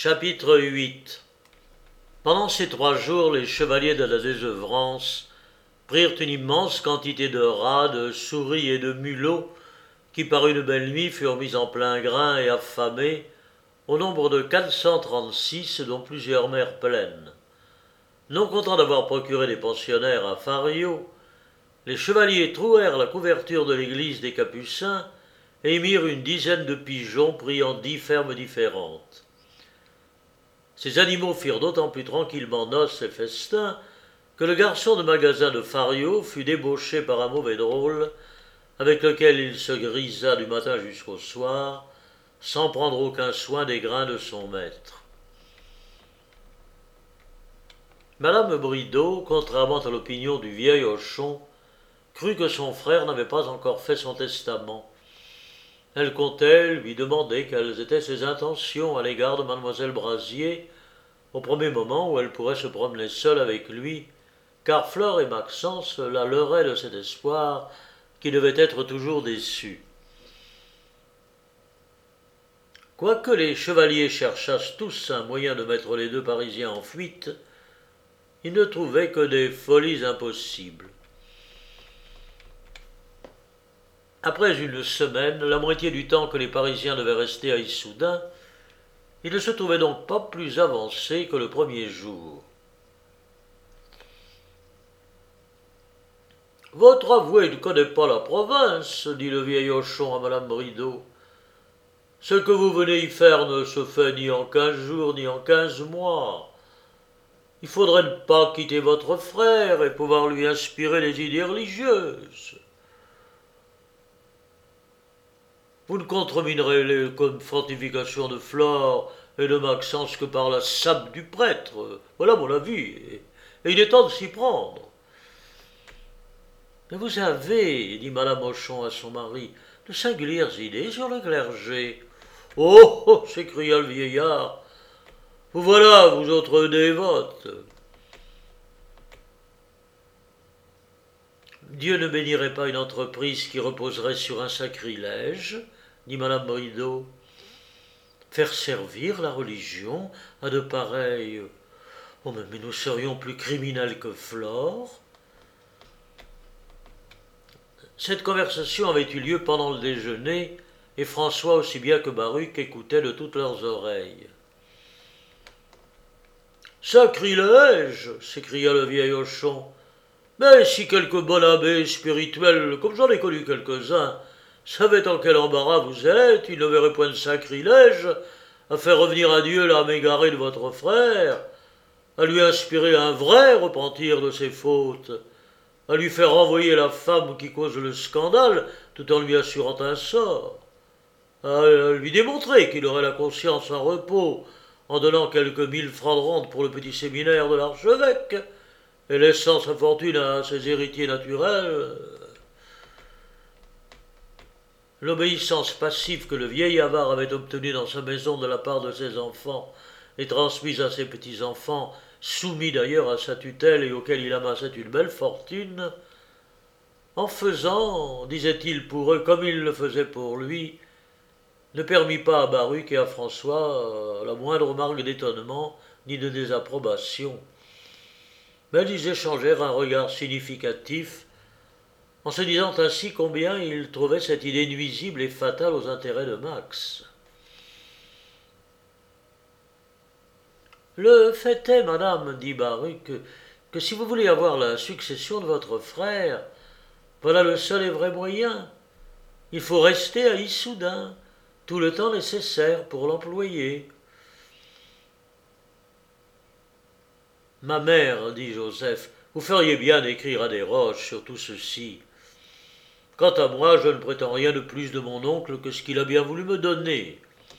Chapitre 8. Pendant ces 3 jours, les chevaliers de la désœuvrance prirent une immense quantité de rats, de souris et de mulots, qui par une belle nuit furent mis en plein grain et affamés, au nombre de 436, dont plusieurs mers pleines. Non contents d'avoir procuré des pensionnaires à Fario, les chevaliers trouèrent la couverture de l'église des Capucins et y mirent une dizaine de pigeons pris en 10 fermes différentes. Ces animaux firent d'autant plus tranquillement noces et festins que le garçon de magasin de Fario fut débauché par un mauvais drôle, avec lequel il se grisa du matin jusqu'au soir, sans prendre aucun soin des grains de son maître. Madame Bridau, contrairement à l'opinion du vieil Hochon, crut que son frère n'avait pas encore fait son testament. Elle comptait lui demander quelles étaient ses intentions à l'égard de mademoiselle Brasier, au premier moment où elle pourrait se promener seule avec lui, car Flore et Maxence la leurraient de cet espoir qui devait être toujours déçu. Quoique les chevaliers cherchassent tous un moyen de mettre les 2 Parisiens en fuite, ils ne trouvaient que des folies impossibles. Après une semaine, la moitié du temps que les Parisiens devaient rester à Issoudun, ils ne se trouvaient donc pas plus avancés que le premier jour. « Votre avoué ne connaît pas la province, dit le vieil Hochon à madame Bridau. Ce que vous venez y faire ne se fait ni en 15 jours, ni en 15 mois. Il faudrait ne pas quitter votre frère et pouvoir lui inspirer les idées religieuses. Vous ne contreminerez les fortifications de Flore et de Maxence que par la sape du prêtre. Voilà mon avis, et il est temps de s'y prendre. » « Mais vous avez, dit madame Hochon à son mari, de singulières idées sur le clergé. »« Oh, oh, s'écria le vieillard, vous voilà, vous autres dévotes. Dieu ne bénirait pas une entreprise qui reposerait sur un sacrilège, dit madame Bridau. Faire servir la religion à de pareils... Oh, mais nous serions plus criminels que Flore. » Cette conversation avait eu lieu pendant le déjeuner, et François aussi bien que Baruch écoutaient de toutes leurs oreilles. « Sacrilège !» s'écria le vieil Hochon. « Mais si quelque bon abbé spirituel, comme j'en ai connu quelques-uns, savait en quel embarras vous êtes, il ne verrait point de sacrilège à faire revenir à Dieu l'âme égarée de votre frère, à lui inspirer un vrai repentir de ses fautes, à lui faire renvoyer la femme qui cause le scandale tout en lui assurant un sort, à lui démontrer qu'il aurait la conscience en repos en donnant quelques 1000 francs de rente pour le petit séminaire de l'archevêque et laissant sa fortune à ses héritiers naturels. » L'obéissance passive que le vieil avare avait obtenue dans sa maison de la part de ses enfants et transmise à ses petits-enfants, soumis d'ailleurs à sa tutelle et auquel il amassait une belle fortune, en faisant, disait-il pour eux comme il le faisait pour lui, ne permit pas à Baruch et à François la moindre marque d'étonnement ni de désapprobation. Mais ils échangèrent un regard significatif, en se disant ainsi combien ils trouvaient cette idée nuisible et fatale aux intérêts de Max. « Le fait est, madame, dit Baruch, que si vous voulez avoir la succession de votre frère, voilà le seul et vrai moyen. Il faut rester à Issoudun tout le temps nécessaire pour l'employer. » « Ma mère, dit Joseph, vous feriez bien d'écrire à Desroches sur tout ceci. Quant à moi, je ne prétends rien de plus de mon oncle que ce qu'il a bien voulu me donner. »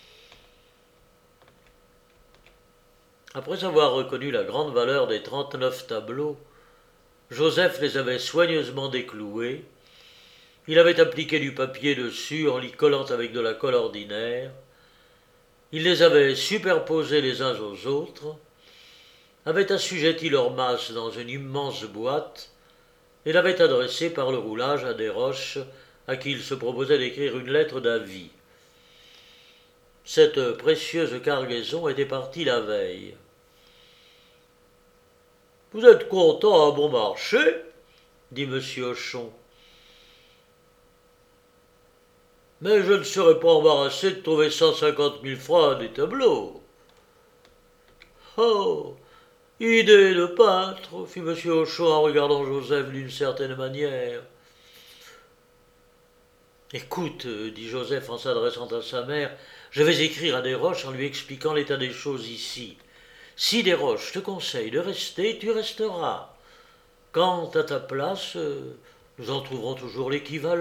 Après avoir reconnu la grande valeur des 39 tableaux, Joseph les avait soigneusement décloués. Il avait appliqué du papier dessus en l'y collant avec de la colle ordinaire. Il les avait superposés les uns aux autres, avait assujetti leur masse dans une immense boîte et l'avait adressé par le roulage à Desroches, à qui il se proposait d'écrire une lettre d'avis. Cette précieuse cargaison était partie la veille. « Vous êtes content à bon marché ?» dit M. Hochon. « Mais je ne serais pas embarrassé de trouver 150 000 francs à des tableaux. »« Oh, idée de peintre !» fit M. Hochon en regardant Joseph d'une certaine manière. « Écoute, dit Joseph en s'adressant à sa mère, je vais écrire à Desroches en lui expliquant l'état des choses ici. Si Desroches te conseille de rester, tu resteras. Quant à ta place, nous en trouverons toujours l'équivalent. »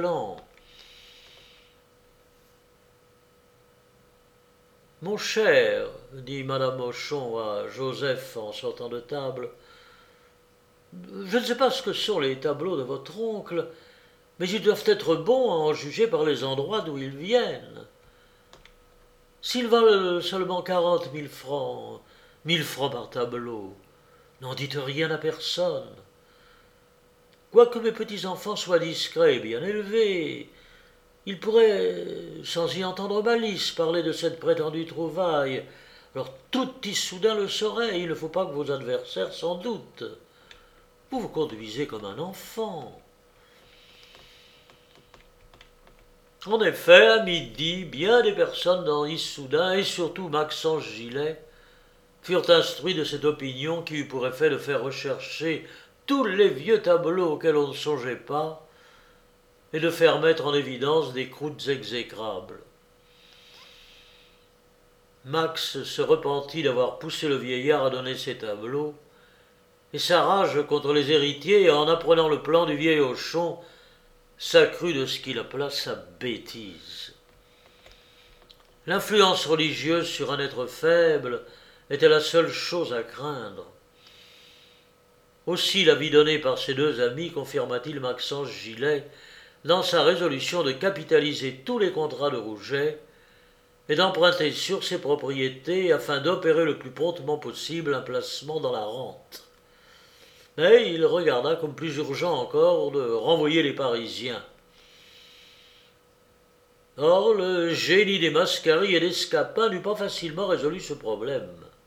« Mon cher, dit Madame Hochon à Joseph en sortant de table, je ne sais pas ce que sont les tableaux de votre oncle, mais ils doivent être bons à en juger par les endroits d'où ils viennent. S'ils valent seulement 40 000 francs, 1000 francs par tableau, n'en dites rien à personne. Quoique mes petits-enfants soient discrets et bien élevés, ils pourraient, sans y entendre malice, parler de cette prétendue trouvaille. Alors tout Issoudun le saurait, il ne faut pas que vos adversaires s'en doutent. Vous vous conduisez comme un enfant. En effet, à midi, bien des personnes dans Issoudun, et surtout Maxence Gilet, furent instruits de cette opinion qui eut pour effet de faire rechercher tous les vieux tableaux auxquels on ne songeait pas, et de faire mettre en évidence des croûtes exécrables. Max se repentit d'avoir poussé le vieillard à donner ses tableaux, et sa rage contre les héritiers, en apprenant le plan du vieil Hochon, s'accrut de ce qu'il appela sa bêtise. L'influence religieuse sur un être faible était la seule chose à craindre. Aussi l'avis donné par ses deux amis confirma-t-il Maxence Gilet dans sa résolution de capitaliser tous les contrats de Rouget et d'emprunter sur ses propriétés afin d'opérer le plus promptement possible un placement dans la rente. Mais il regarda comme plus urgent encore de renvoyer les Parisiens. Or, le génie des Mascarille et des Scapin n'eut pas facilement résolu ce problème.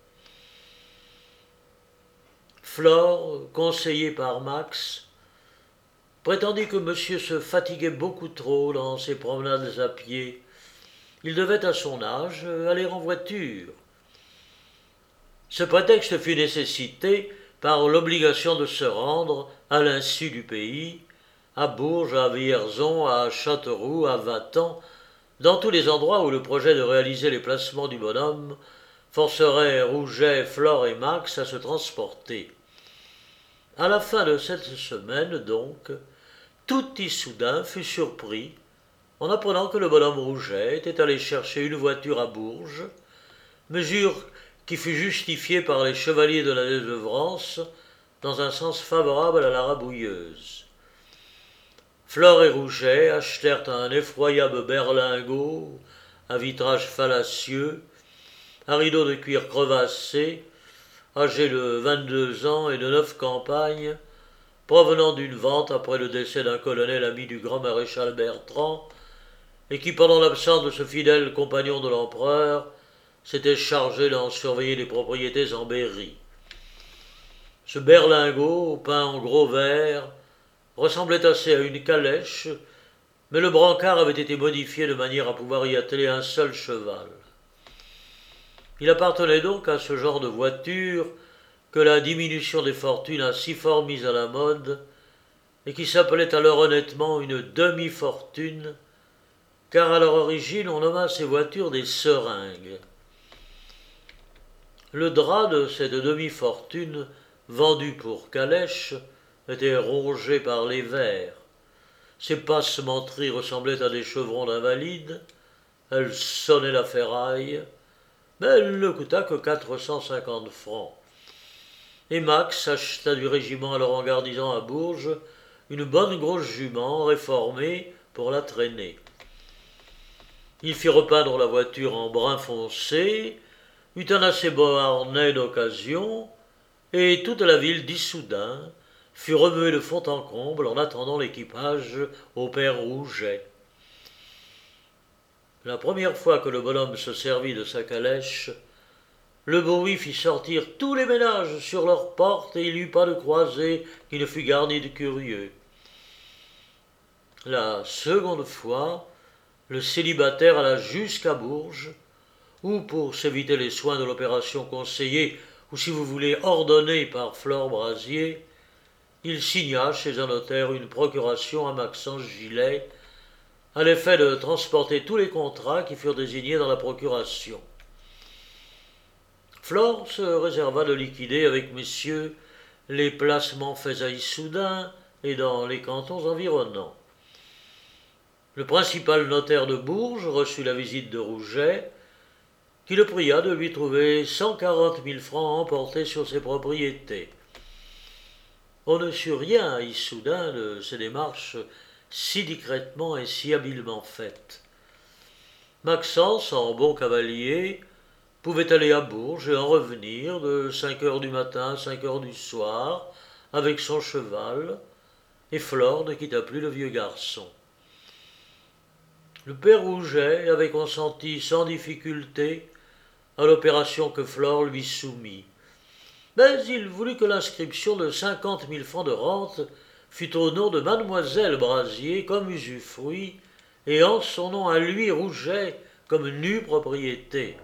Flore, conseillé par Max, prétendit que monsieur se fatiguait beaucoup trop dans ses promenades à pied. Il devait, à son âge, aller en voiture. Ce prétexte fut nécessité par l'obligation de se rendre, à l'insu du pays, à Bourges, à Vierzon, à Châteauroux, à Vatan, dans tous les endroits où le projet de réaliser les placements du bonhomme forcerait Rouget, Flore et Max à se transporter. À la fin de cette semaine, donc, tout Issoudun fut surpris en apprenant que le bonhomme Rouget était allé chercher une voiture à Bourges, mesure qui fut justifiée par les chevaliers de la désœuvrance dans un sens favorable à la rabouilleuse. Flore et Rouget achetèrent un effroyable berlingot à vitrage fallacieux, à rideaux de cuir crevassé, âgé de 22 ans et de 9 campagnes, provenant d'une vente après le décès d'un colonel ami du grand maréchal Bertrand, et qui, pendant l'absence de ce fidèle compagnon de l'empereur, s'était chargé d'en surveiller les propriétés en Berry. Ce berlingot, peint en gros vert, ressemblait assez à une calèche, mais le brancard avait été modifié de manière à pouvoir y atteler un seul cheval. Il appartenait donc à ce genre de voiture que la diminution des fortunes a si fort mise à la mode, et qui s'appelait alors honnêtement une demi-fortune, car à leur origine on nomma ces voitures des seringues. Le drap de cette demi-fortune, vendu pour calèche, était rongé par les vers. Ses passementeries ressemblaient à des chevrons d'invalides, elle sonnait la ferraille, mais elle ne coûta que 450 francs. Et Max acheta du régiment alors en garnison à Bourges une bonne grosse jument réformée pour la traîner. Il fit repeindre la voiture en brun foncé, eut un assez beau harnais d'occasion, et toute la ville d'Issoudun fut remuée de fond en comble en attendant l'équipage au père Rouget. La première fois que le bonhomme se servit de sa calèche, le bruit fit sortir tous les ménages sur leurs portes et il n'y eut pas de croisée qui ne fût garnie de curieux. La seconde fois, le célibataire alla jusqu'à Bourges, où, pour s'éviter les soins de l'opération conseillée, ou si vous voulez ordonnée par Flore Brasier, il signa chez un notaire une procuration à Maxence Gilet, à l'effet de transporter tous les contrats qui furent désignés dans la procuration. Flore se réserva de liquider avec messieurs les placements faits à Issoudun et dans les cantons environnants. Le principal notaire de Bourges reçut la visite de Rouget, qui le pria de lui trouver 140 000 francs emportés sur ses propriétés. On ne sut rien à Issoudun de ces démarches si discrètement et si habilement faites. Maxence, en bon cavalier, pouvait aller à Bourges et en revenir de 5 heures du matin à 5 heures du soir avec son cheval, et Flore ne quitta plus le vieux garçon. Le père Rouget avait consenti sans difficulté à l'opération que Flore lui soumit. Mais il voulut que l'inscription de 50 000 francs de rente fût au nom de mademoiselle Brasier comme usufruit, et en son nom à lui, Rouget, comme nue propriété.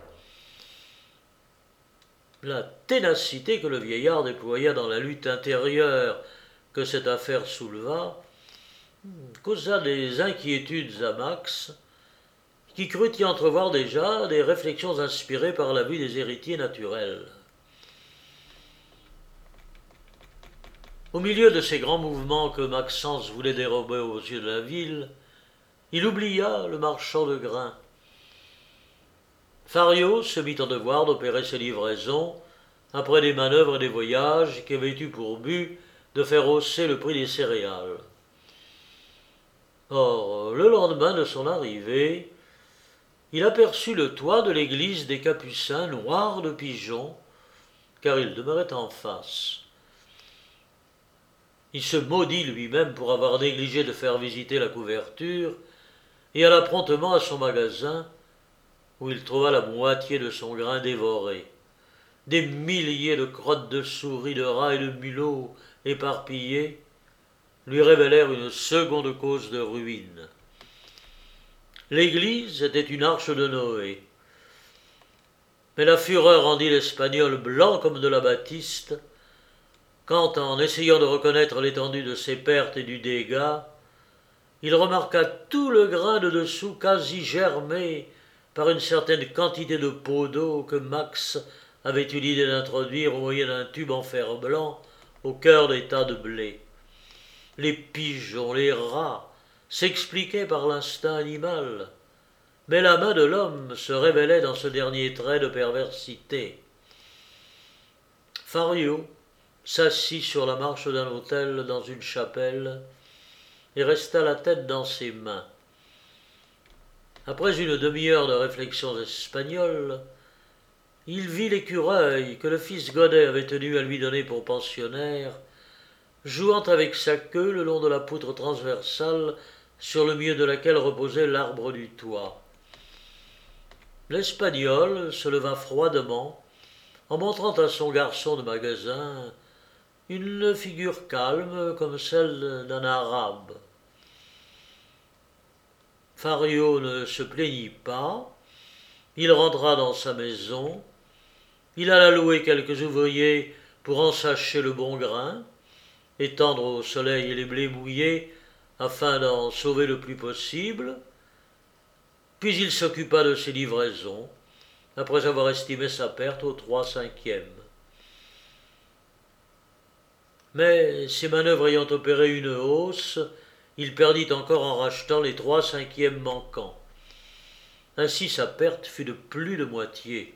La ténacité que le vieillard déploya dans la lutte intérieure que cette affaire souleva causa des inquiétudes à Max, qui crut y entrevoir déjà des réflexions inspirées par la vue des héritiers naturels. Au milieu de ces grands mouvements que Maxence voulait dérober aux yeux de la ville, il oublia le marchand de grains. Fario se mit en devoir d'opérer ses livraisons après des manœuvres et des voyages qui avaient eu pour but de faire hausser le prix des céréales. Or, le lendemain de son arrivée, il aperçut le toit de l'église des Capucins noir de pigeons, car il demeurait en face. Il se maudit lui-même pour avoir négligé de faire visiter la couverture et alla promptement à son magasin, où il trouva la moitié de son grain dévoré. Des milliers de crottes de souris, de rats et de mulots éparpillés lui révélèrent une seconde cause de ruine. L'église était une arche de Noé. Mais la fureur rendit l'Espagnol blanc comme de la batiste, quand, en essayant de reconnaître l'étendue de ses pertes et du dégât, il remarqua tout le grain de dessous quasi germé par une certaine quantité de pots d'eau que Max avait eu l'idée d'introduire au moyen d'un tube en fer blanc au cœur des tas de blé. Les pigeons, les rats s'expliquaient par l'instinct animal, mais la main de l'homme se révélait dans ce dernier trait de perversité. Fario s'assit sur la marche d'un autel dans une chapelle et resta la tête dans ses mains. Après une demi-heure de réflexions espagnoles, il vit l'écureuil que le fils Godet avait tenu à lui donner pour pensionnaire, jouant avec sa queue le long de la poutre transversale sur le milieu de laquelle reposait l'arbre du toit. L'Espagnol se leva froidement en montrant à son garçon de magasin une figure calme comme celle d'un arabe. Fario ne se plaignit pas, il rentra dans sa maison, il alla louer quelques ouvriers pour ensacher le bon grain, étendre au soleil les blés mouillés afin d'en sauver le plus possible, puis il s'occupa de ses livraisons, après avoir estimé sa perte aux 3/5. Mais ses manœuvres ayant opéré une hausse, il perdit encore en rachetant les 3/5 manquants. Ainsi sa perte fut de plus de moitié.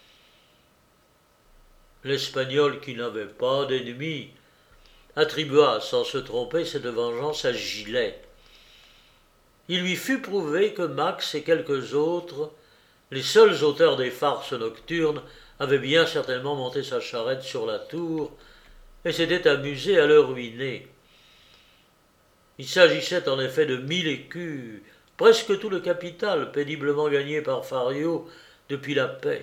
L'Espagnol, qui n'avait pas d'ennemis, attribua sans se tromper cette vengeance à Gilet. Il lui fut prouvé que Max et quelques autres, les seuls auteurs des farces nocturnes, avaient bien certainement monté sa charrette sur la tour et s'étaient amusés à le ruiner. Il s'agissait en effet de 1000 écus presque tout le capital péniblement gagné par Fario depuis la paix.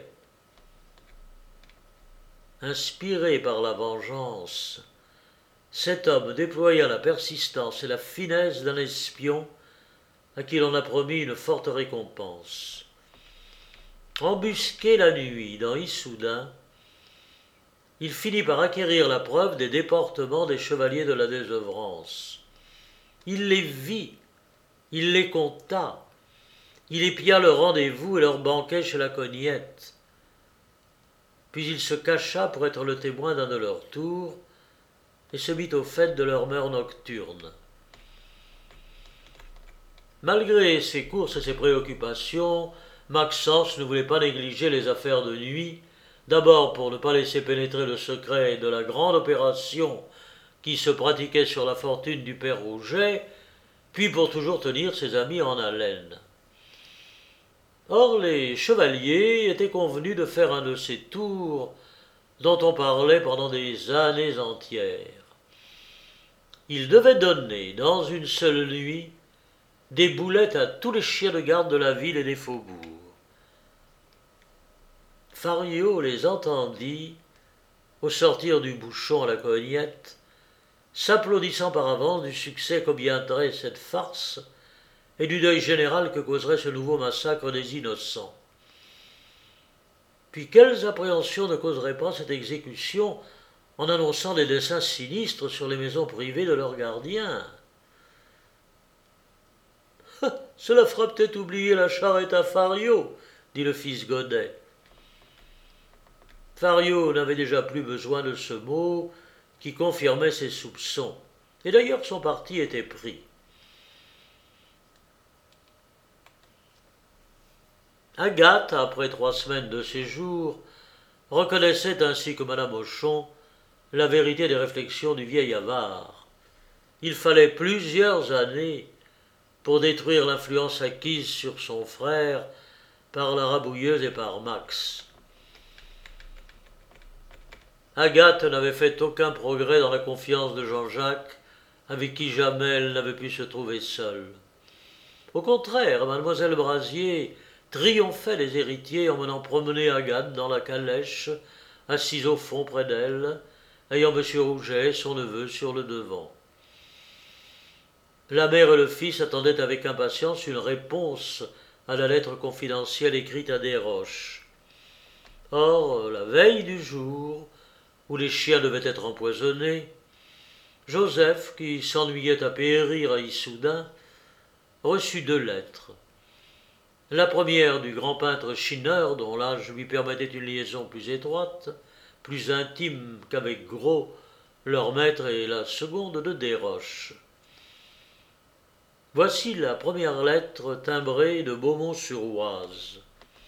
Inspiré par la vengeance, cet homme déploya la persistance et la finesse d'un espion à qui l'on a promis une forte récompense. Embusqué la nuit dans Issoudun, il finit par acquérir la preuve des déportements des chevaliers de la désœuvrance. Il les vit, il les compta, il épia leur rendez-vous et leur banquet chez la Cognette. Puis il se cacha pour être le témoin d'un de leurs tours et se mit au fait de leurs mœurs nocturnes. Malgré ses courses et ses préoccupations, Maxence ne voulait pas négliger les affaires de nuit, d'abord pour ne pas laisser pénétrer le secret de la grande opération qui se pratiquait sur la fortune du père Rouget, puis pour toujours tenir ses amis en haleine. Or les chevaliers étaient convenus de faire un de ces tours dont on parlait pendant des années entières. Ils devaient donner, dans une seule nuit, des boulettes à tous les chiens de garde de la ville et des faubourgs. Fario les entendit, au sortir du bouchon à la Cognette, s'applaudissant par avance du succès qu'obtiendrait cette farce et du deuil général que causerait ce nouveau massacre des innocents. Puis quelles appréhensions ne causerait pas cette exécution en annonçant des desseins sinistres sur les maisons privées de leurs gardiens? « Cela fera peut-être oublier la charrette à Fario, » dit le fils Godet. Fario n'avait déjà plus besoin de ce mot qui confirmait ses soupçons, et d'ailleurs son parti était pris. Agathe, après 3 semaines de séjour, reconnaissait ainsi que Madame Hochon la vérité des réflexions du vieil avare. Il fallait plusieurs années pour détruire l'influence acquise sur son frère par la rabouilleuse et par Max. Agathe n'avait fait aucun progrès dans la confiance de Jean-Jacques, avec qui jamais elle n'avait pu se trouver seule. Au contraire, mademoiselle Brasier triomphait des héritiers en menant promener Agathe dans la calèche, assise au fond près d'elle, ayant M. Rouget, son neveu, sur le devant. La mère et le fils attendaient avec impatience une réponse à la lettre confidentielle écrite à Desroches. Or, la veille du jour où les chiens devaient être empoisonnés, Joseph, qui s'ennuyait à périr à Issoudun, reçut 2 lettres. La première du grand peintre Schinner, dont l'âge lui permettait une liaison plus étroite, plus intime qu'avec Gros, leur maître, et la seconde de Desroches. Voici la première lettre timbrée de Beaumont-sur-Oise.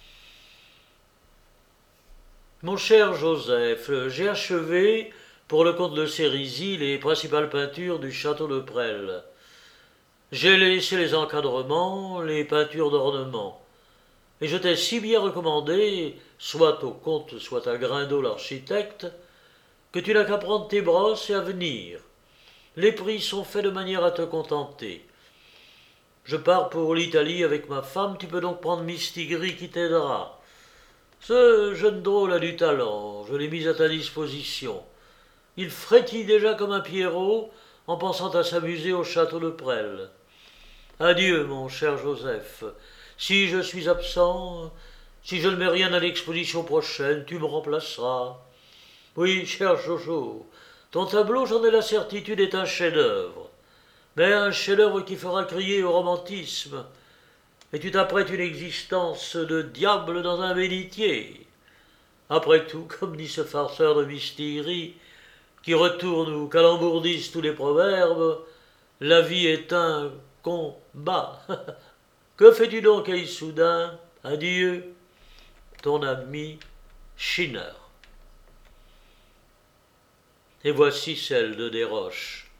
Mon cher Joseph, j'ai achevé, pour le comte de Sérisy, les principales peintures du château de Presles. J'ai laissé les encadrements, les peintures d'ornement. Et je t'ai si bien recommandé, soit au comte, soit à Grindot l'architecte, que tu n'as qu'à prendre tes brosses et à venir. Les prix sont faits de manière à te contenter. Je pars pour l'Italie avec ma femme, tu peux donc prendre Mistigris qui t'aidera. Ce jeune drôle a du talent, je l'ai mis à ta disposition. Il frétille déjà comme un pierrot en pensant à s'amuser au château de Presles. Adieu, mon cher Joseph. Si je suis absent, si je ne mets rien à l'exposition prochaine, tu me remplaceras. Oui, cher Jojo, ton tableau, j'en ai la certitude, est un chef-d'œuvre. Mais un chef-d'œuvre qui fera crier au romantisme. Et tu t'apprêtes une existence de diable dans un bénitier. Après tout, comme dit ce farceur de Mistigris, qui retourne ou calembourdise tous les proverbes, la vie est un combat. Que fais-tu donc à Issoudun? Adieu, ton ami Schinner. Et voici celle de Desroches.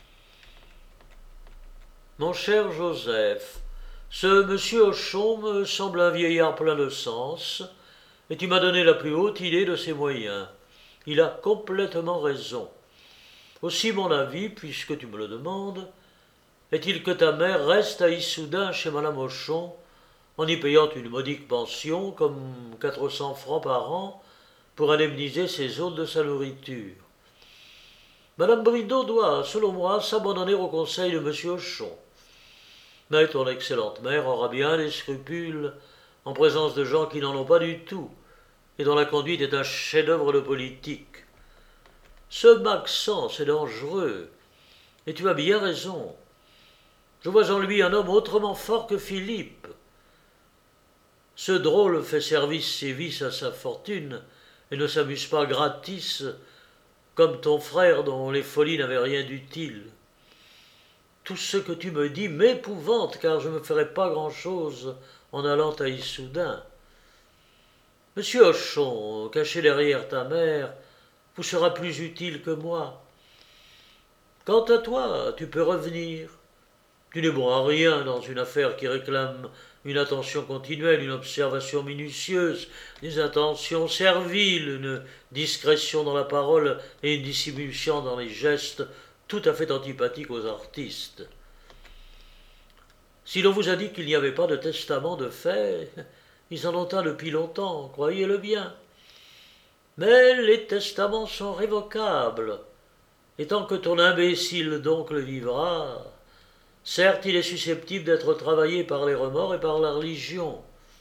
Mon cher Joseph, ce monsieur Hochon me semble un vieillard plein de sens, et tu m'as donné la plus haute idée de ses moyens. Il a complètement raison. Aussi mon avis, puisque tu me le demandes, est-il que ta mère reste à Issoudun chez madame Hochon, en y payant une modique pension, comme 400 francs par an, pour indemniser ses hôtes de sa nourriture. Madame Bridau doit, selon moi, s'abandonner au conseil de monsieur Hochon. Mais ton excellente mère aura bien des scrupules en présence de gens qui n'en ont pas du tout, et dont la conduite est un chef-d'œuvre de politique. Ce Maxence est dangereux, et tu as bien raison. Je vois en lui un homme autrement fort que Philippe. Ce drôle fait service ses vices à sa fortune, et ne s'amuse pas gratis, comme ton frère dont les folies n'avaient rien d'utile. Tout ce que tu me dis m'épouvante, car je ne me ferai pas grand-chose en allant à Issoudun. Monsieur Hochon, caché derrière ta mère, vous sera plus utile que moi. Quant à toi, tu peux revenir. Tu n'es bon à rien dans une affaire qui réclame une attention continuelle, une observation minutieuse, des attentions serviles, une discrétion dans la parole et une dissimulation dans les gestes tout à fait antipathiques aux artistes. Si l'on vous a dit qu'il n'y avait pas de testament de fait, ils en ont un depuis longtemps, croyez-le bien. Mais les testaments sont révocables, et tant que ton imbécile d'oncle vivra, certes, il est susceptible d'être travaillé par les remords et par la religion.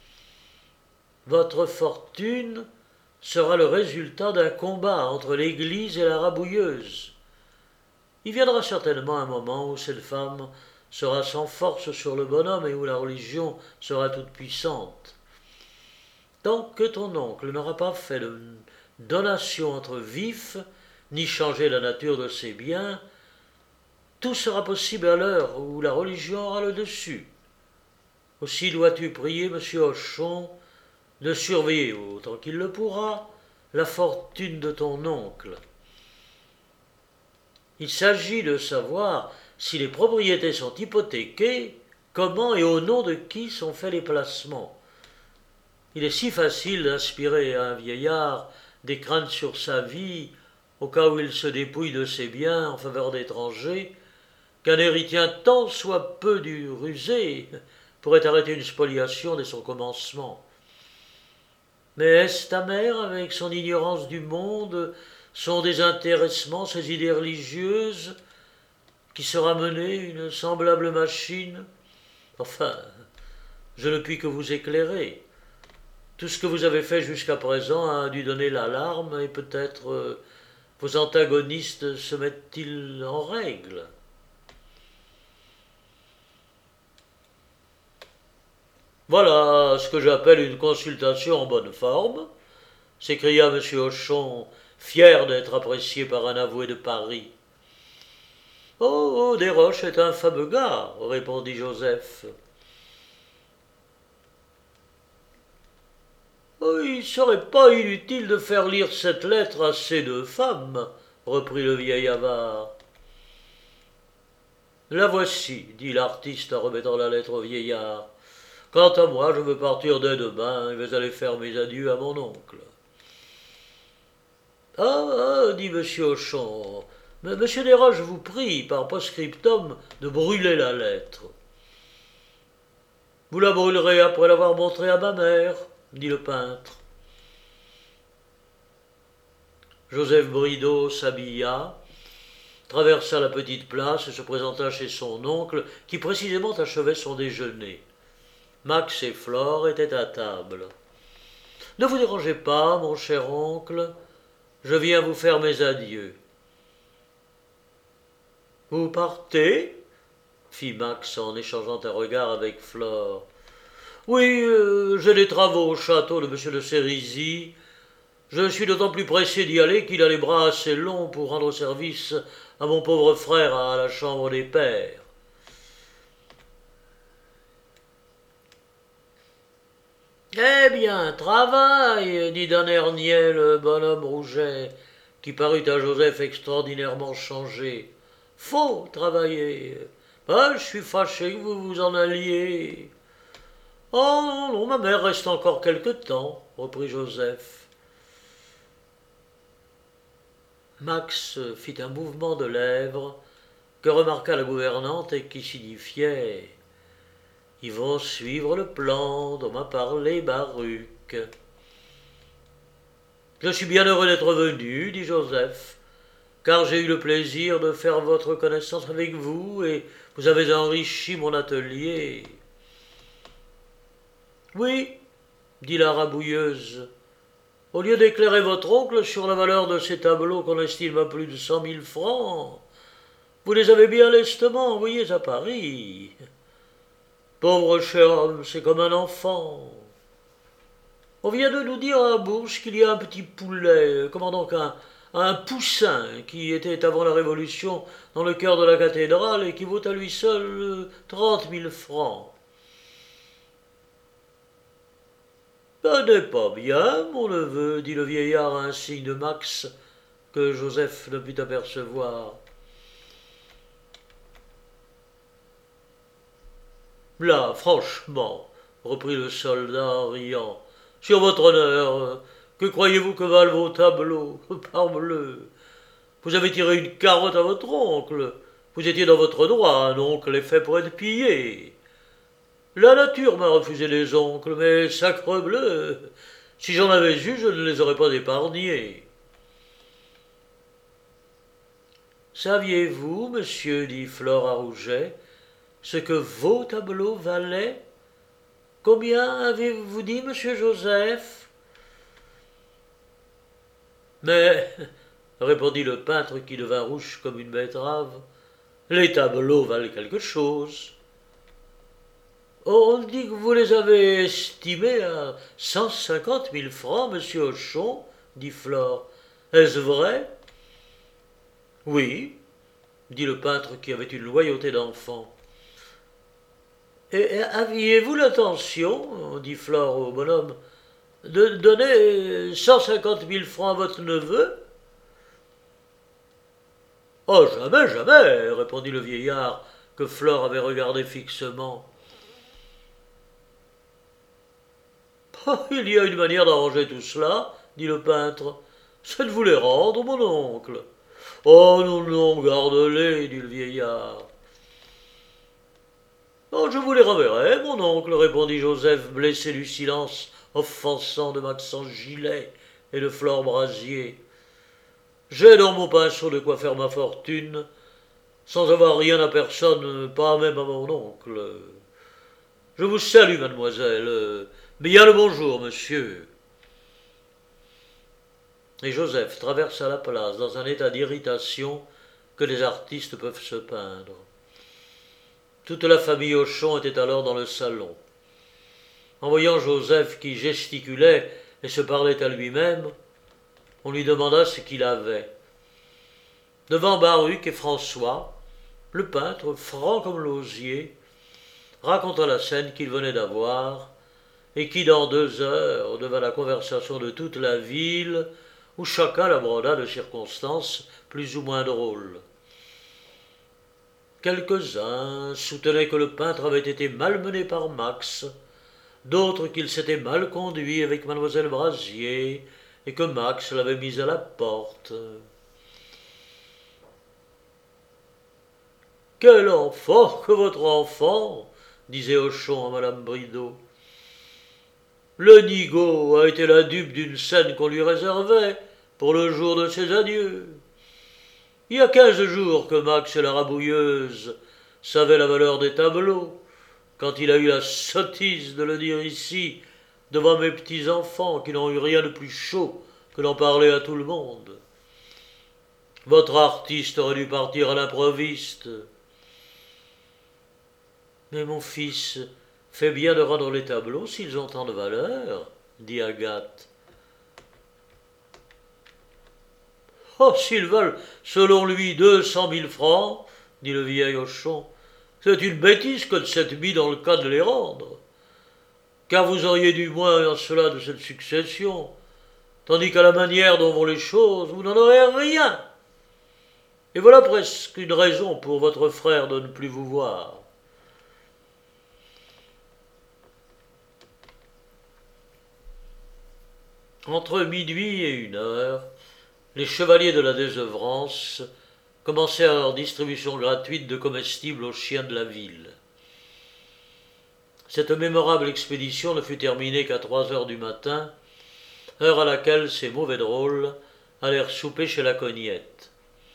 Votre fortune sera le résultat d'un combat entre l'Église et la rabouilleuse. Il viendra certainement un moment où cette femme sera sans force sur le bonhomme et où la religion sera toute puissante. Tant que ton oncle n'aura pas fait de donation entre vifs, ni changé la nature de ses biens, tout sera possible à l'heure où la religion aura le dessus. Aussi dois-tu prier monsieur Hochon de surveiller autant qu'il le pourra la fortune de ton oncle. Il s'agit de savoir si les propriétés sont hypothéquées, comment et au nom de qui sont faits les placements. Il est si facile d'inspirer à un vieillard des craintes sur sa vie au cas où il se dépouille de ses biens en faveur d'étrangers, qu'un héritier tant soit peu du rusé pourrait arrêter une spoliation dès son commencement. Mais est-ce ta mère, avec son ignorance du monde, son désintéressement, ses idées religieuses, qui sera menée une semblable machine? Enfin, je ne puis que vous éclairer. Tout ce que vous avez fait jusqu'à présent a dû donner l'alarme, et peut-être vos antagonistes se mettent-ils en règle. Voilà ce que j'appelle une consultation en bonne forme, s'écria M. Hochon, fier d'être apprécié par un avoué de Paris. Oh, Desroches est un fameux gars, répondit Joseph. Oh, il ne serait pas inutile de faire lire cette lettre à ces deux femmes, reprit le vieil avare. La voici, dit l'artiste en remettant la lettre au vieillard. Quant à moi, je veux partir dès demain et vais aller faire mes adieux à mon oncle. Ah, dit M. Hochon, mais M. Desroches vous prie, par post-scriptum, de brûler la lettre. Vous la brûlerez après l'avoir montrée à ma mère, dit le peintre. Joseph Bridau s'habilla, traversa la petite place et se présenta chez son oncle, qui précisément achevait son déjeuner. Max et Flore étaient à table. « Ne vous dérangez pas, mon cher oncle, je viens vous faire mes adieux. »« Vous partez ?» fit Max en échangeant un regard avec Flore. « Oui, j'ai des travaux au château de M. de Sérisy. Je suis d'autant plus pressé d'y aller qu'il a les bras assez longs pour rendre service à mon pauvre frère à la chambre des pairs. » « Eh bien, travaille, dit d'un air niais le bonhomme Rouget, qui parut à Joseph extraordinairement changé. Faut travailler. Ah, je suis fâché que vous vous en alliez. Oh non, ma mère reste encore quelque temps, reprit Joseph. Max fit un mouvement de lèvres, que remarqua la gouvernante et qui signifiait « Ils vont suivre le plan dont m'a parlé Baruch. » « Je suis bien heureux d'être venu, dit Joseph, car j'ai eu le plaisir de faire votre connaissance avec vous et vous avez enrichi mon atelier. » « Oui, dit la rabouilleuse, au lieu d'éclairer votre oncle sur la valeur de ces tableaux qu'on estime à plus de 100 000 francs, vous les avez bien lestement envoyés à Paris. Pauvre cher homme, c'est comme un enfant. On vient de nous dire à la bourse qu'il y a un petit poulet, comment donc un poussin, qui était avant la Révolution dans le cœur de la cathédrale et qui vaut à lui seul 30 000 francs. Ce n'est pas bien, mon neveu, dit le vieillard à un signe de Max que Joseph ne put apercevoir. Là, franchement, reprit le soldat en riant, sur votre honneur, que croyez-vous que valent vos tableaux? Parbleu, vous avez tiré une carotte à votre oncle. Vous étiez dans votre droit, un oncle est fait pour être pillé. La nature m'a refusé les oncles, mais sacrebleu, si j'en avais eu, je ne les aurais pas épargnés. Saviez-vous, monsieur, dit Flore à Rouget, ce que vos tableaux valaient? Combien avez-vous dit, monsieur Joseph? Mais, répondit le peintre qui devint rouge comme une betterave, les tableaux valent quelque chose. On dit que vous les avez estimés à 150 000 francs, monsieur Hochon, dit Flore. Est-ce vrai? Oui, dit le peintre qui avait une loyauté d'enfant. Et aviez-vous l'intention, dit Flore au bonhomme, de donner 150 000 francs à votre neveu? Oh, jamais, jamais, répondit le vieillard, que Flore avait regardé fixement. Oh, il y a une manière d'arranger tout cela, dit le peintre. C'est de vous les rendre, mon oncle. Oh, non, non, garde-les, dit le vieillard. Oh, je vous les renverrai, mon oncle, répondit Joseph, blessé du silence offensant de Maxence Gilet et de Flore Brasier. J'ai dans mon pinceau de quoi faire ma fortune, sans avoir rien à personne, pas même à mon oncle. Je vous salue, mademoiselle. Bien le bonjour, monsieur. Et Joseph traversa la place dans un état d'irritation que les artistes peuvent se peindre. Toute la famille Hochon était alors dans le salon. En voyant Joseph qui gesticulait et se parlait à lui-même, on lui demanda ce qu'il avait. Devant Baruch et François, le peintre, franc comme l'osier, raconta la scène qu'il venait d'avoir et qui, dans 2 heures, devint la conversation de toute la ville, où chacun l'aborda de circonstances plus ou moins drôles. Quelques-uns soutenaient que le peintre avait été malmené par Max, d'autres qu'il s'était mal conduit avec mademoiselle Brasier et que Max l'avait mis à la porte. « Quel enfant que votre enfant !» disait Hochon à madame Bridau. « Le nigaud a été la dupe d'une scène qu'on lui réservait pour le jour de ses adieux. Il y a 15 jours que Max et la rabouilleuse savaient la valeur des tableaux, quand il a eu la sottise de le dire ici, devant mes petits-enfants qui n'ont eu rien de plus chaud que d'en parler à tout le monde. Votre artiste aurait dû partir à l'improviste. » « Mais mon fils fait bien de rendre les tableaux s'ils ont tant de valeur, dit Agathe. Oh, s'ils valent, selon lui, 200 000 francs, dit le vieil Hochon, c'est une bêtise que de s'être mis dans le cas de les rendre. Car vous auriez dû moins en cela de cette succession, tandis qu'à la manière dont vont les choses, vous n'en aurez rien. Et voilà presque une raison pour votre frère de ne plus vous voir. Entre minuit et 1 heure, les chevaliers de la désœuvrance commençait leur distribution gratuite de comestibles aux chiens de la ville. Cette mémorable expédition ne fut terminée qu'à 3 heures du matin, heure à laquelle ces mauvais drôles allèrent souper chez la Cognette.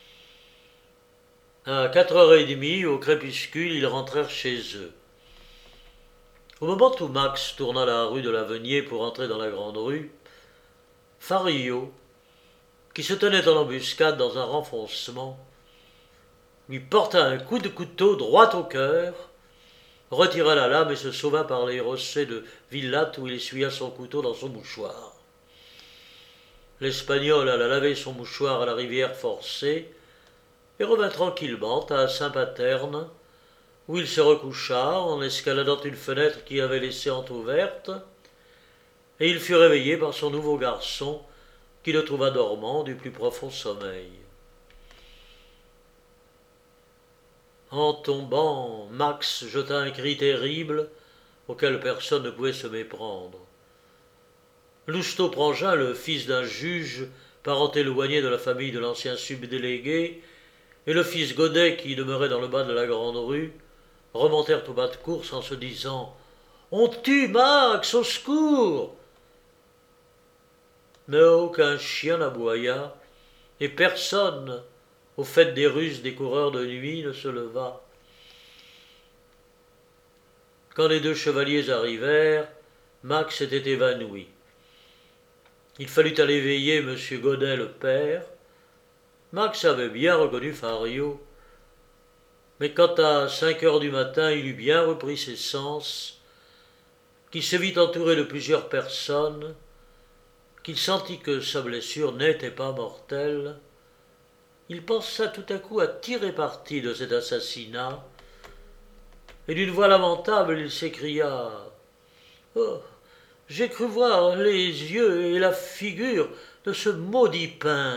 À 4h30, au crépuscule, ils rentrèrent chez eux. Au moment où Max tourna la rue de l'Avenier pour entrer dans la grande rue, Fario, qui se tenait en embuscade dans un renfoncement, lui porta un coup de couteau droit au cœur, retira la lame et se sauva par les rossets de Villatte où il essuya son couteau dans son mouchoir. L'Espagnol alla laver son mouchoir à la rivière forcée et revint tranquillement à Saint-Paterne, où il se recoucha en escaladant une fenêtre qu'il avait laissée entr'ouverte, et il fut réveillé par son nouveau garçon qui le trouva dormant du plus profond sommeil. En tombant, Max jeta un cri terrible auquel personne ne pouvait se méprendre. Lousteau Prangin, le fils d'un juge, parent éloigné de la famille de l'ancien subdélégué, et le fils Godet qui demeurait dans le bas de la grande rue, remontèrent au bas de course en se disant « On tue Max, au secours !» Mais aucun chien n'aboya, et personne, au fait des ruses des coureurs de nuit, ne se leva. Quand les deux chevaliers arrivèrent, Max était évanoui. Il fallut aller veiller M. Godet le père. Max avait bien reconnu Fario, mais quand à 5 heures du matin il eut bien repris ses sens, qu'il se vit entouré de plusieurs personnes, qu'il sentit que sa blessure n'était pas mortelle, il pensa tout à coup à tirer parti de cet assassinat, et d'une voix lamentable il s'écria « Oh, j'ai cru voir les yeux et la figure de ce maudit peintre !»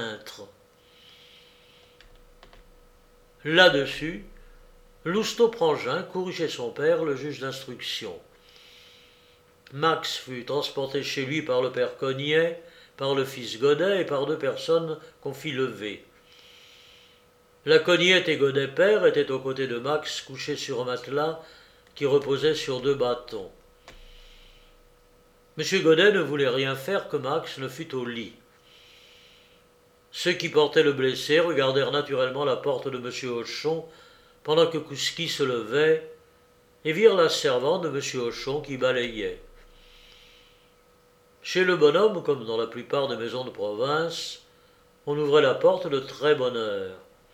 Là-dessus, Lousteau Prangin courut chez son père, le juge d'instruction. Max fut transporté chez lui par le père Cognet, par le fils Godet et par 2 personnes qu'on fit lever. La Cognette et Godet père étaient aux côtés de Max, couché sur un matelas qui reposait sur 2 bâtons. M. Godet ne voulait rien faire que Max ne fût au lit. Ceux qui portaient le blessé regardèrent naturellement la porte de M. Hochon pendant que Kouski se levait et virent la servante de M. Hochon qui balayait. Chez le bonhomme, comme dans la plupart des maisons de province, on ouvrait la porte de très bonne heure.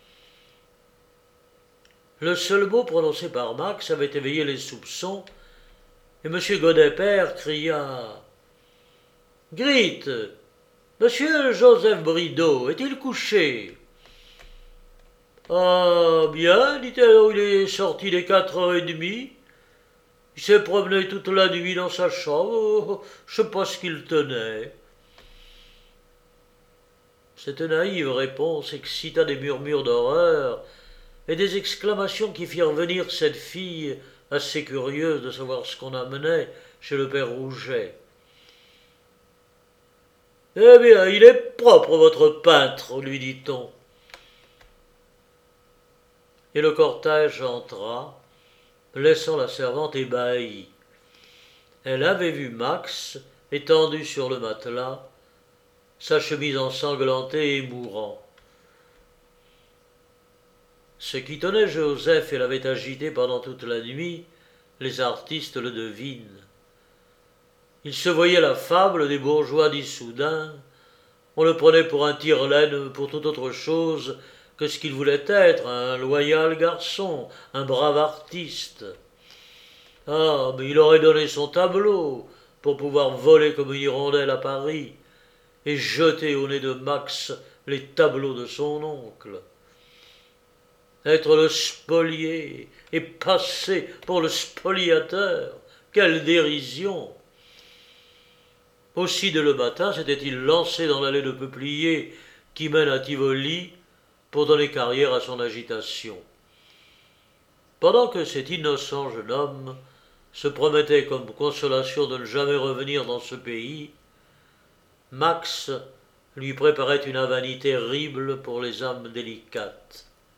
Le seul mot prononcé par Max avait éveillé les soupçons, et M. Godet père cria « Gritte, Monsieur Joseph Bridau est-il couché ?» « Ah, bien, dit-elle, il est sorti dès 4h30. Il s'est promené toute la nuit dans sa chambre, je sais pas ce qu'il tenait. » Cette naïve réponse excita des murmures d'horreur et des exclamations qui firent venir cette fille, assez curieuse de savoir ce qu'on amenait, chez le père Rouget. « Eh bien, il est propre, votre peintre, lui dit-on. » Et le cortège entra, laissant la servante ébahie. Elle avait vu Max, étendu sur le matelas, sa chemise ensanglantée et mourant. Ce qui tenait Joseph et l'avait agité pendant toute la nuit, les artistes le devinent. Il se voyait la fable des bourgeois d'Issoudun. On le prenait pour un tire-laine pour toute autre chose que ce qu'il voulait être, un loyal garçon, un brave artiste. Ah, mais il aurait donné son tableau pour pouvoir voler comme une hirondelle à Paris et jeter au nez de Max les tableaux de son oncle. Être le spolié et passer pour le spoliateur, quelle dérision! Aussi dès le matin s'était-il lancé dans l'allée de peupliers qui mène à Tivoli pour donner carrière à son agitation. Pendant que cet innocent jeune homme se promettait comme consolation de ne jamais revenir dans ce pays, Max lui préparait une avancie terrible pour les âmes délicates.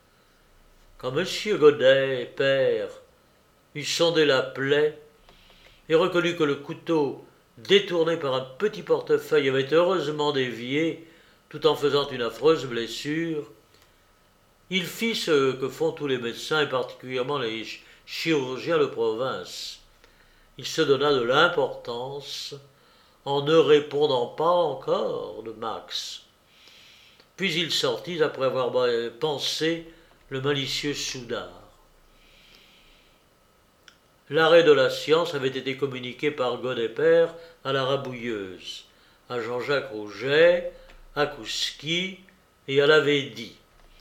Quand M. Godet, père, eut sondé la plaie et reconnut que le couteau, détourné par un petit portefeuille, avait heureusement dévié, tout en faisant une affreuse blessure, il fit ce que font tous les médecins, et particulièrement les chirurgiens de province. Il se donna de l'importance en ne répondant pas encore de Max. Puis il sortit après avoir pansé le malicieux Soudard. L'arrêt de la science avait été communiqué par Godet père à la Rabouilleuse, à Jean-Jacques Rouget, à Kouski et à la Védie.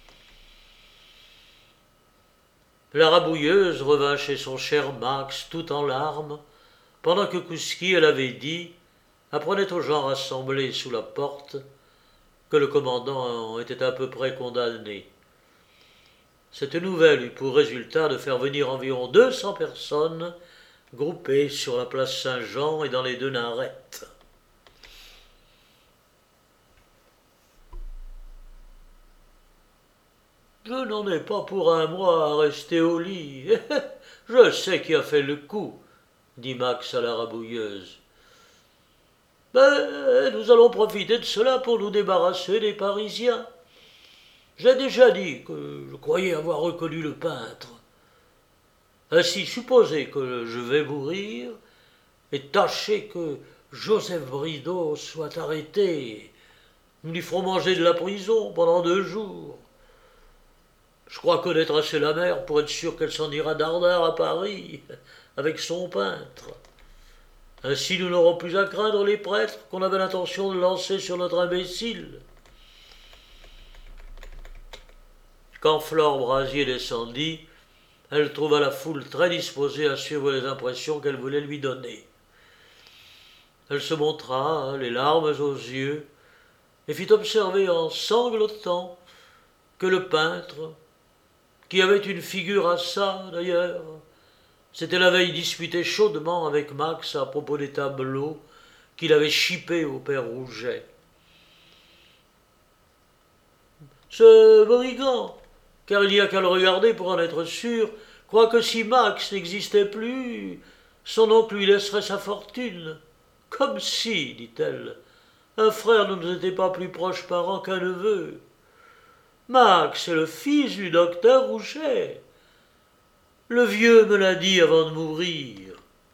La Rabouilleuse revint chez son cher Max tout en larmes, pendant que Kouski et la Védie apprenaient aux gens rassemblés sous la porte que le commandant était à peu près condamné. Cette nouvelle eut pour résultat de faire venir environ 200 personnes groupées sur la place Saint-Jean et dans les deux narettes. Je n'en ai pas pour un mois à rester au lit. Je sais qui a fait le coup, dit Max à la Rabouilleuse. Ben, nous allons profiter de cela pour nous débarrasser des Parisiens. J'ai déjà dit que je croyais avoir reconnu le peintre. Ainsi, supposez que je vais mourir et tâchez que Joseph Bridau soit arrêté. Nous lui ferons manger de la prison pendant 2 jours. Je crois connaître assez la mère pour être sûr qu'elle s'en ira dardard à Paris avec son peintre. Ainsi, nous n'aurons plus à craindre les prêtres qu'on avait l'intention de lancer sur notre imbécile. Quand Flore Brasier descendit, elle trouva la foule très disposée à suivre les impressions qu'elle voulait lui donner. Elle se montra, les larmes aux yeux, et fit observer en sanglotant que le peintre, qui avait une figure à ça d'ailleurs, s'était la veille disputé chaudement avec Max à propos des tableaux qu'il avait chippés au père Rouget. Ce brigand, car il n'y a qu'à le regarder pour en être sûr, croit que si Max n'existait plus, son oncle lui laisserait sa fortune. Comme si, dit-elle, un frère ne nous était pas plus proche parent qu'un neveu. Max est le fils du docteur Rouget. Le vieux me l'a dit avant de mourir.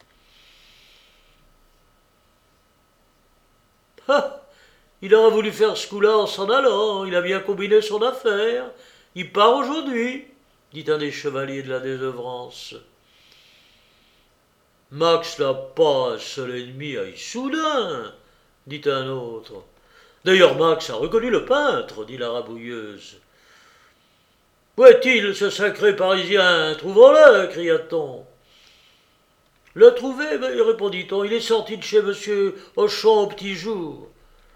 Ah, il aura voulu faire ce coup-là en s'en allant, il a bien combiné son affaire. Il part aujourd'hui, dit un des chevaliers de la désœuvrance. Max n'a pas un seul ennemi à Issoudun, dit un autre. D'ailleurs, Max a reconnu le peintre, dit la Rabouilleuse. Où est-il, ce sacré Parisien? Trouvons-le, cria-t-on. Le trouver, répondit-on, il est sorti de chez M. Hochon au petit jour.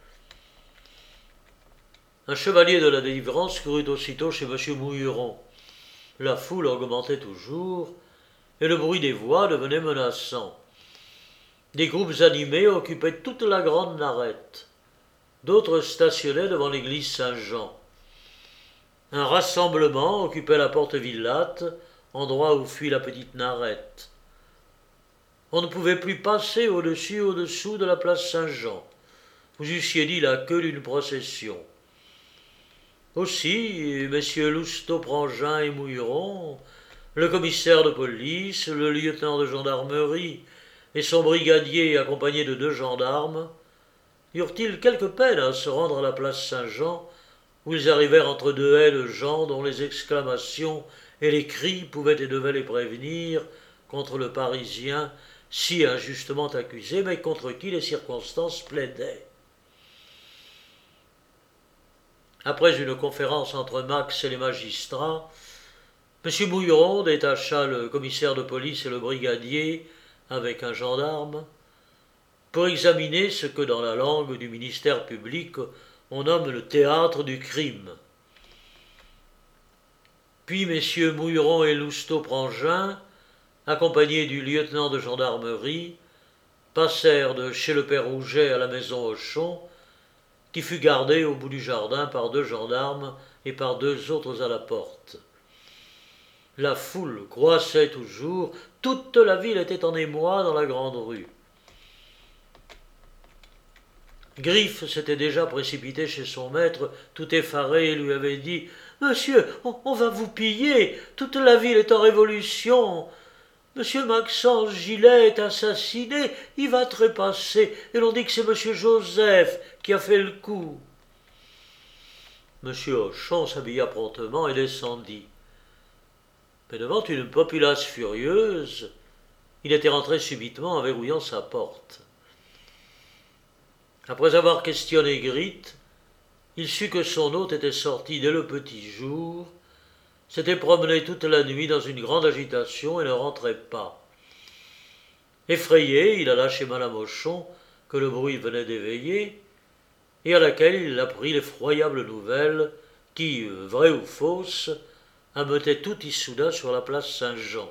Un chevalier de la délivrance courut aussitôt chez M. Mouilleron. La foule augmentait toujours, et le bruit des voix devenait menaçant. Des groupes animés occupaient toute la grande narette. D'autres stationnaient devant l'église Saint-Jean. Un rassemblement occupait la porte Villate, endroit où fuit la petite narette. On ne pouvait plus passer au-dessous de la place Saint-Jean. Vous eussiez dit la queue d'une procession. Aussi, messieurs Lousteau, Prangin et Mouilleron, le commissaire de police, le lieutenant de gendarmerie et son brigadier accompagné de 2 gendarmes, eurent-ils quelque peine à se rendre à la place Saint-Jean, où ils arrivèrent entre 2 haies de gens dont les exclamations et les cris pouvaient et devaient les prévenir contre le Parisien si injustement accusé, mais contre qui les circonstances plaidaient. Après une conférence entre Max et les magistrats, M. Mouilleron détacha le commissaire de police et le brigadier avec un gendarme pour examiner ce que dans la langue du ministère public on nomme le théâtre du crime. Puis messieurs Mouilleron et Lousteau-Prangin, accompagnés du lieutenant de gendarmerie, passèrent de chez le père Rouget à la maison Hochon, qui fut gardée au bout du jardin par 2 gendarmes et par 2 autres à la porte. La foule croissait toujours, toute la ville était en émoi dans la grande rue. Griffe s'était déjà précipité chez son maître, tout effaré, et lui avait dit « Monsieur, on va vous piller, toute la ville est en révolution. Monsieur Maxence Gilet est assassiné, il va trépasser, et l'on dit que c'est monsieur Joseph qui a fait le coup. » Monsieur Hochon s'habilla promptement et descendit. Mais devant une populace furieuse, il était rentré subitement en verrouillant sa porte. Après avoir questionné Gritte, il sut que son hôte était sorti dès le petit jour, s'était promené toute la nuit dans une grande agitation et ne rentrait pas. Effrayé, il alla chez madame Hochon, que le bruit venait d'éveiller, et à laquelle il apprit l'effroyable nouvelle qui, vraie ou fausse, ameutait tout Issoudun sur la place Saint-Jean.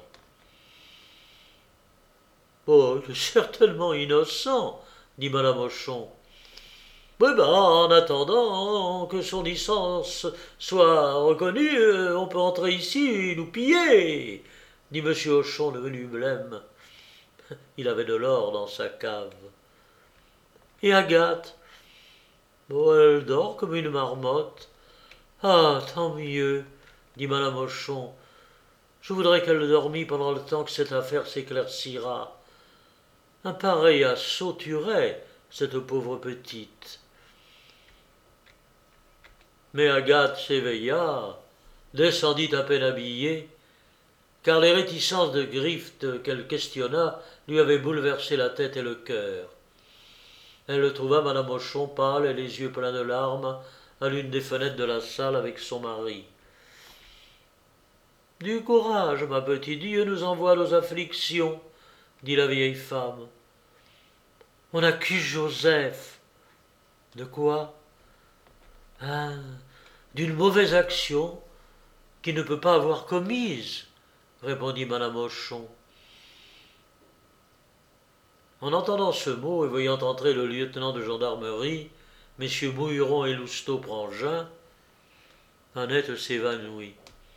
« Oh, il est certainement innocent, dit madame Hochon. Oui, en attendant que son innocence soit reconnue, on peut entrer ici et nous piller, dit monsieur Hochon devenu blême. Il avait de l'or dans sa cave. Et Agathe? Oh, elle dort comme une marmotte. Ah, tant mieux, dit madame Hochon. Je voudrais qu'elle dormît pendant le temps que cette affaire s'éclaircira. Un pareil assaut tuerait cette pauvre petite. Mais Agathe s'éveilla, descendit à peine habillée, car les réticences de Griffe qu'elle questionna lui avaient bouleversé la tête et le cœur. Elle trouva madame Hochon pâle et les yeux pleins de larmes à l'une des fenêtres de la salle avec son mari. « Du courage, ma petite, Dieu nous envoie nos afflictions, dit la vieille femme. On accuse Joseph. De quoi? D'une mauvaise action qu'il ne peut pas avoir commise, répondit madame Hochon. En entendant ce mot et voyant entrer le lieutenant de gendarmerie, messieurs Mouilleron et Lousteau-Prangin, Annette s'évanouit.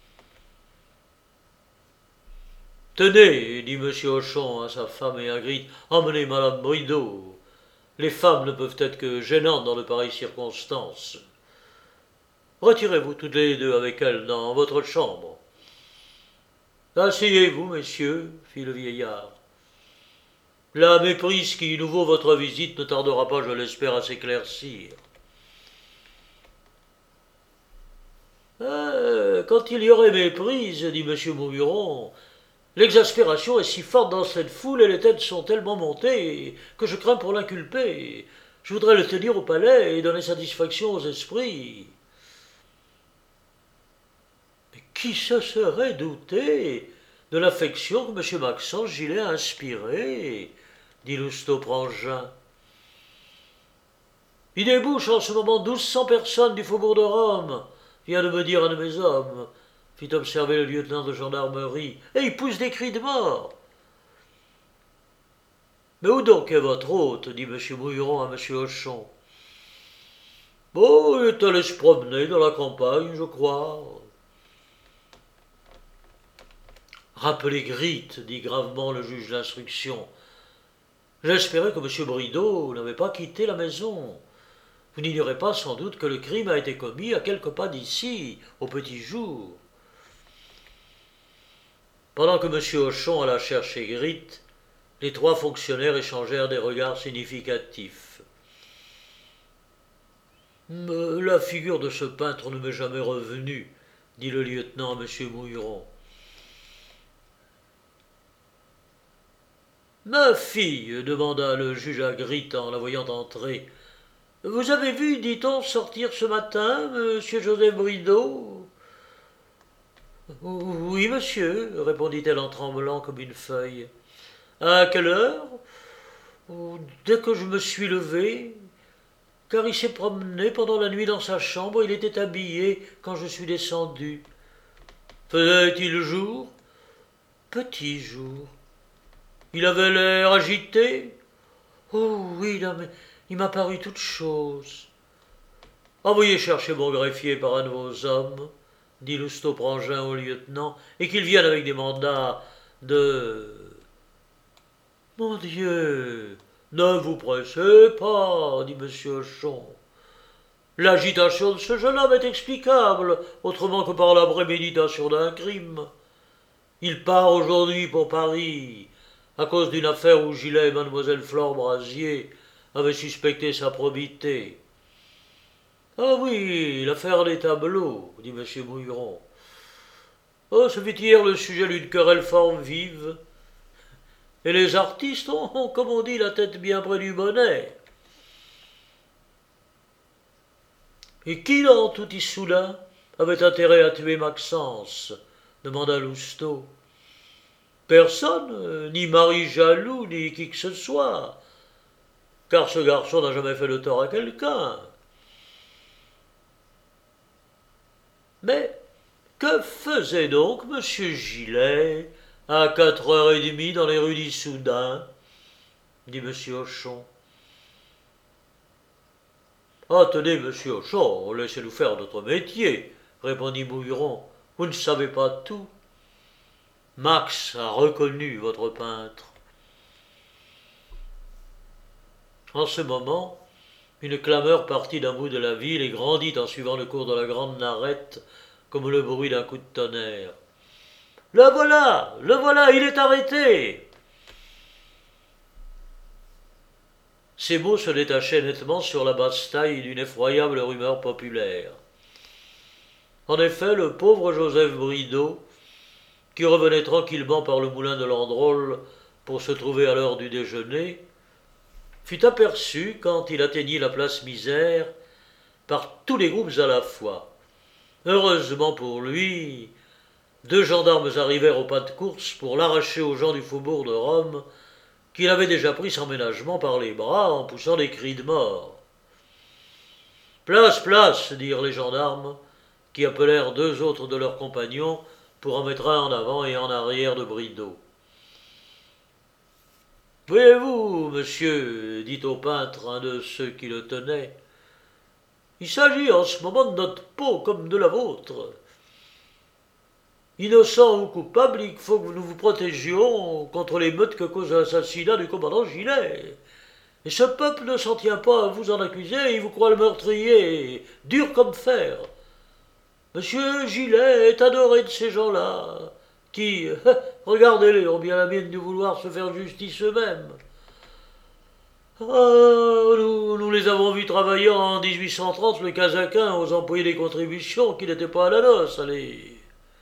« Tenez, dit monsieur Hochon à sa femme et à Gritte, emmenez madame Bridau. Les femmes ne peuvent être que gênantes dans de pareilles circonstances. Retirez-vous toutes les deux avec elle dans votre chambre. »« Asseyez-vous, messieurs, fit le vieillard. La méprise qui nous vaut votre visite ne tardera pas, je l'espère, à s'éclaircir. Quand il y aurait méprise, dit M. Mouilleron, l'exaspération est si forte dans cette foule et les têtes sont tellement montées que je crains pour l'inculper. Je voudrais le tenir au palais et donner satisfaction aux esprits. » Mais qui se serait douté de l'affection que M. Maxence Gilet a inspirée, dit Lousteau-Prangin. Il débouche en ce moment 1200 personnes du faubourg de Rome, vient de me dire un de mes hommes, fit observer le lieutenant de gendarmerie, et il pousse des cris de mort. Mais où donc est votre hôte, dit M. Mouilleron à M. Hochon. Bon, il est allé se promener dans la campagne, je crois. Rappelez Gritte, dit gravement le juge d'instruction. J'espérais que M. Bridau n'avait pas quitté la maison. Vous n'ignorez pas sans doute que le crime a été commis à quelques pas d'ici, au petit jour. Pendant que M. Hochon alla chercher Gritte, les trois fonctionnaires échangèrent des regards significatifs. « La figure de ce peintre ne m'est jamais revenue, dit le lieutenant à M. Mouilleron. « Ma fille, demanda le juge à Gritte en la voyant entrer, vous avez vu, dit-on, sortir ce matin, monsieur Joseph Bridau? Oui, monsieur, répondit-elle en tremblant comme une feuille. À quelle heure? Dès que je me suis levée, car il s'est promené pendant la nuit dans sa chambre, il était habillé quand je suis descendu. Faisait-il jour? Petit jour. Il avait l'air agité? Oh oui, non, mais il m'a paru toute chose. Envoyez chercher mon greffier par un de vos hommes, dit Lousteau Prangin au lieutenant, et qu'ils viennent avec des mandats de... Mon Dieu, ne vous pressez pas, dit M. Hochon. L'agitation de ce jeune homme est explicable, autrement que par la préméditation d'un crime. Il part aujourd'hui pour Paris, à cause d'une affaire où Gillet et mademoiselle Flore Brasier avaient suspecté sa probité. Ah oui, l'affaire des tableaux, dit M. Bouilleron. Oh, ce fut hier le sujet d'une querelle fort vive. Et les artistes ont, comme on dit, la tête bien près du bonnet. Et qui, dans tout Issoudun, avait intérêt à tuer Maxence demanda Lousteau. Personne, ni Marie Jaloux, ni qui que ce soit, car ce garçon n'a jamais fait de tort à quelqu'un. Mais que faisait donc M. Gillet à 4h30 dans les rues d'Issoudun dit M. Hochon. Ah, tenez, M. Hochon, laissez-nous faire notre métier, répondit Bouilleron. Vous ne savez pas tout. Max a reconnu votre peintre. En ce moment, une clameur partit d'un bout de la ville et grandit en suivant le cours de la grande Narette comme le bruit d'un coup de tonnerre. « Le voilà, il est arrêté !» Ces mots se détachaient nettement sur la basse-taille d'une effroyable rumeur populaire. En effet, le pauvre Joseph Bridau, qui revenait tranquillement par le moulin de Landrôle pour se trouver à l'heure du déjeuner, fut aperçu, quand il atteignit la place Misère, par tous les groupes à la fois. Heureusement pour lui, 2 gendarmes arrivèrent au pas de course pour l'arracher aux gens du faubourg de Rome, qu'il avait déjà pris sans ménagement par les bras en poussant des cris de mort. « Place, place !» dirent les gendarmes, qui appelèrent 2 autres de leurs compagnons pour en mettre un en avant et en arrière de Bridau. « Voyez-vous, monsieur, dit au peintre un de ceux qui le tenaient, il s'agit en ce moment de notre peau comme de la vôtre. Innocent ou coupable, il faut que nous vous protégions contre les meutes que cause l'assassinat du commandant Gillet. Et ce peuple ne s'en tient pas à vous en accuser, il vous croit le meurtrier, dur comme fer. Monsieur Gillet est adoré de ces gens-là, qui, regardez-les, ont bien la mine de vouloir se faire justice eux-mêmes. Ah, nous les avons vus travailler en 1830, le Casaquin, aux employés des contributions, qui n'étaient pas à la noce, allez.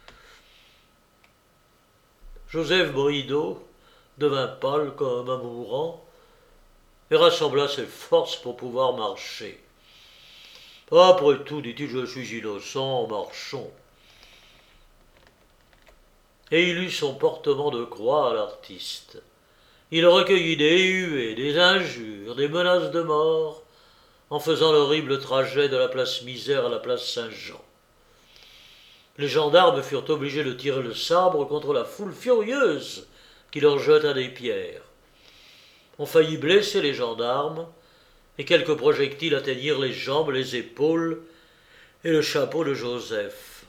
Joseph Bridau devint pâle comme un mourant et rassembla ses forces pour pouvoir marcher. Après tout, dit-il, je suis innocent, marchons. Et il eut son portement de croix à l'artiste. Il recueillit des huées, des injures, des menaces de mort, en faisant l'horrible trajet de la place Misère à la place Saint-Jean. Les gendarmes furent obligés de tirer le sabre contre la foule furieuse qui leur jeta des pierres. On faillit blesser les gendarmes, et quelques projectiles atteignirent les jambes, les épaules et le chapeau de Joseph.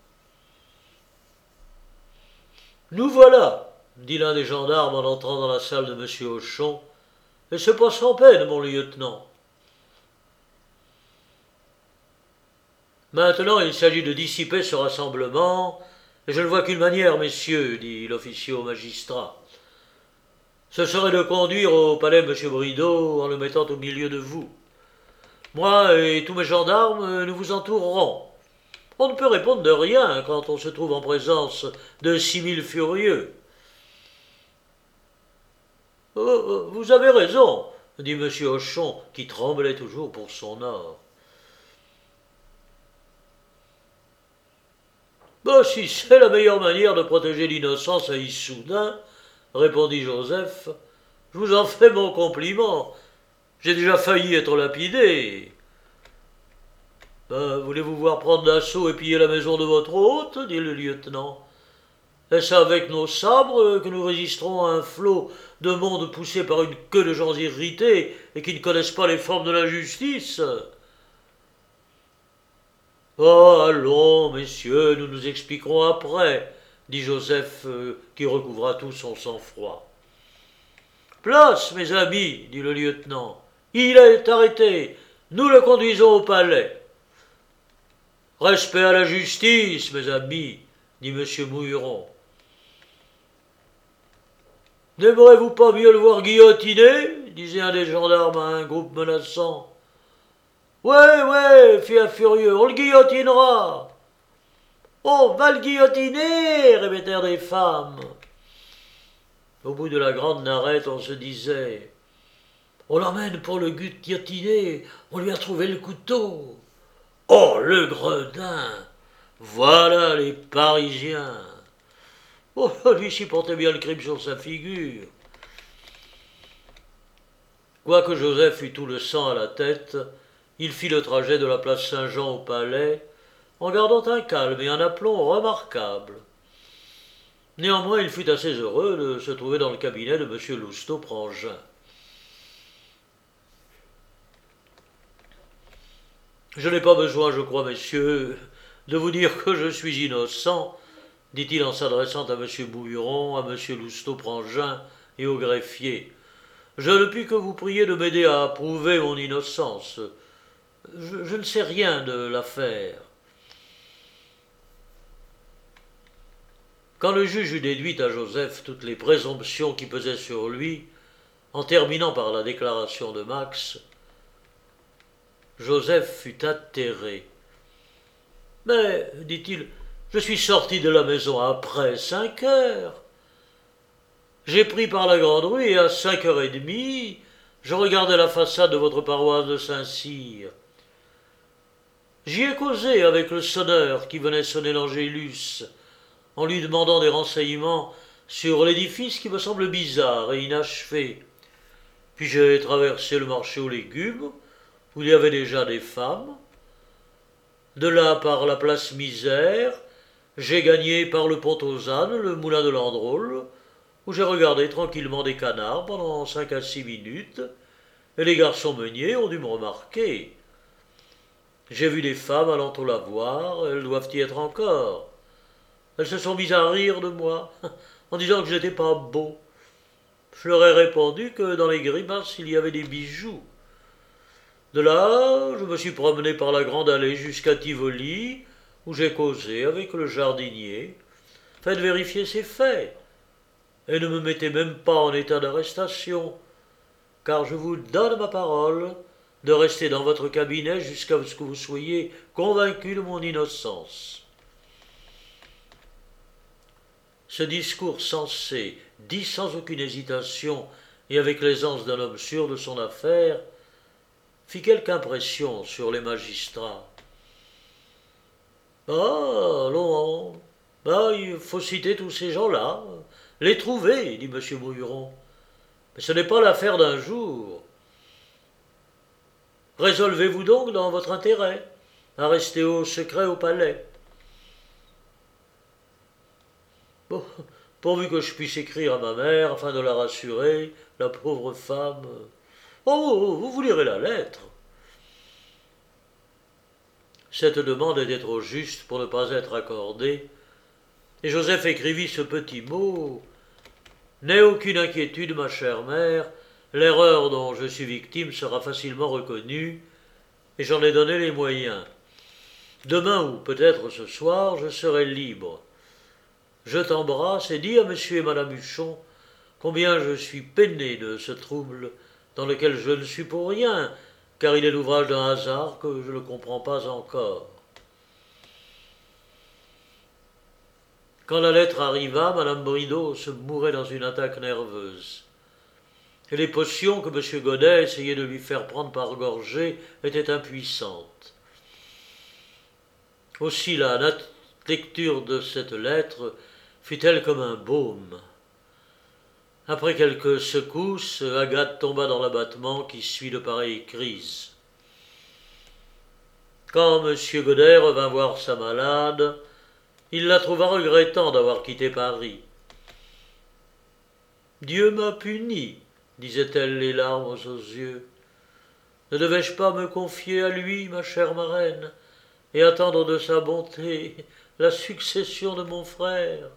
« Nous voilà !» dit l'un des gendarmes en entrant dans la salle de M. Hochon, « et c'est pas sans peine, mon lieutenant. » Maintenant, il s'agit de dissiper ce rassemblement, et je ne vois qu'une manière, messieurs, dit l'officier au magistrat. Ce serait de conduire au palais M. Bridau en le mettant au milieu de vous. Moi et tous mes gendarmes, nous vous entourerons. On ne peut répondre de rien quand on se trouve en présence de 6000 furieux. Oh, vous avez raison, dit M. Hochon, qui tremblait toujours pour son or. « Si c'est la meilleure manière de protéger l'innocence à Issoudun, répondit Joseph, je vous en fais mon compliment. J'ai déjà failli être lapidé. Voulez-vous voir prendre l'assaut et piller la maison de votre hôte dit le lieutenant. Est-ce avec nos sabres que nous résisterons à un flot de monde poussé par une queue de gens irrités et qui ne connaissent pas les formes de la justice ? Oh, allons, messieurs, nous nous expliquerons après, dit Joseph, qui recouvra tout son sang-froid. Place, mes amis, dit le lieutenant. Il est arrêté. Nous le conduisons au palais. Respect à la justice, mes amis, dit M. Mouilleron. N'aimerez-vous pas mieux le voir guillotiner disait un des gendarmes à un groupe menaçant. Ouais, fit un furieux, on le guillotinera. On va le guillotiner, répétèrent des femmes. Au bout de la grande narette, on se disait on l'emmène pour le guillotiner, on lui a trouvé le couteau. Oh, le gredin. Voilà les Parisiens. Oh, lui-ci portait bien le crime sur sa figure. Quoique Joseph eût tout le sang à la tête, il fit le trajet de la place Saint-Jean au palais, en gardant un calme et un aplomb remarquables. Néanmoins, il fut assez heureux de se trouver dans le cabinet de M. Lousteau-Prangin. Je n'ai pas besoin, je crois, messieurs, de vous dire que je suis innocent, dit-il en s'adressant à M. Bouilleron, à M. Lousteau-Prangin et au greffier. Je ne puis que vous prier de m'aider à prouver mon innocence. Je ne sais rien de l'affaire. Quand le juge eut déduit à Joseph toutes les présomptions qui pesaient sur lui, en terminant par la déclaration de Max, Joseph fut atterré. « Mais, dit-il, je suis sorti de la maison après 5 heures. J'ai pris par la grande rue et à 5h30, je regardais la façade de votre paroisse de Saint-Cyr. J'y ai causé avec le sonneur qui venait sonner l'Angélus, en lui demandant des renseignements sur l'édifice qui me semble bizarre et inachevé. Puis j'ai traversé le marché aux légumes, où il y avait déjà des femmes. De là, par la place Misère, j'ai gagné par le pont aux ânes le moulin de Landrôle, où j'ai regardé tranquillement des canards pendant 5 à 6 minutes, et les garçons meuniers ont dû me remarquer. J'ai vu des femmes allant au lavoir, elles doivent y être encore. Elles se sont mises à rire de moi, en disant que j'étais pas beau. Je leur ai répondu que dans les grimaces il y avait des bijoux. De là, je me suis promené par la grande allée jusqu'à Tivoli, où j'ai causé avec le jardinier. Faites vérifier ces faits, et ne me mettez même pas en état d'arrestation, car je vous donne ma parole de rester dans votre cabinet jusqu'à ce que vous soyez convaincu de mon innocence. Ce discours sensé, dit sans aucune hésitation et avec l'aisance d'un homme sûr de son affaire, fit quelque impression sur les magistrats. « Ah, allons, il faut citer tous ces gens-là, les trouver, dit M. Mouilleron. Mais ce n'est pas l'affaire d'un jour. Résolvez-vous donc dans votre intérêt à rester au secret au palais. Bon, pourvu que je puisse écrire à ma mère afin de la rassurer, la pauvre femme. Oh, vous lirez la lettre. » Cette demande était trop juste pour ne pas être accordée, et Joseph écrivit ce petit mot. « N'aie aucune inquiétude, ma chère mère, l'erreur dont je suis victime sera facilement reconnue, et j'en ai donné les moyens. Demain ou peut-être ce soir, je serai libre. Je t'embrasse et dis à monsieur et madame Huchon combien je suis peiné de ce trouble dans lequel je ne suis pour rien, car il est l'ouvrage d'un hasard que je ne comprends pas encore. » Quand la lettre arriva, madame Bridau se mourait dans une attaque nerveuse. Et les potions que M. Godet essayait de lui faire prendre par gorgées étaient impuissantes. Aussi la lecture de cette lettre fut-elle comme un baume. Après quelques secousses, Agathe tomba dans l'abattement qui suit de pareilles crises. Quand M. Godet revint voir sa malade, il la trouva regrettant d'avoir quitté Paris. « Dieu m'a puni, disait-elle les larmes aux yeux. Ne devais-je pas me confier à lui, ma chère marraine, et attendre de sa bonté la succession de mon frère.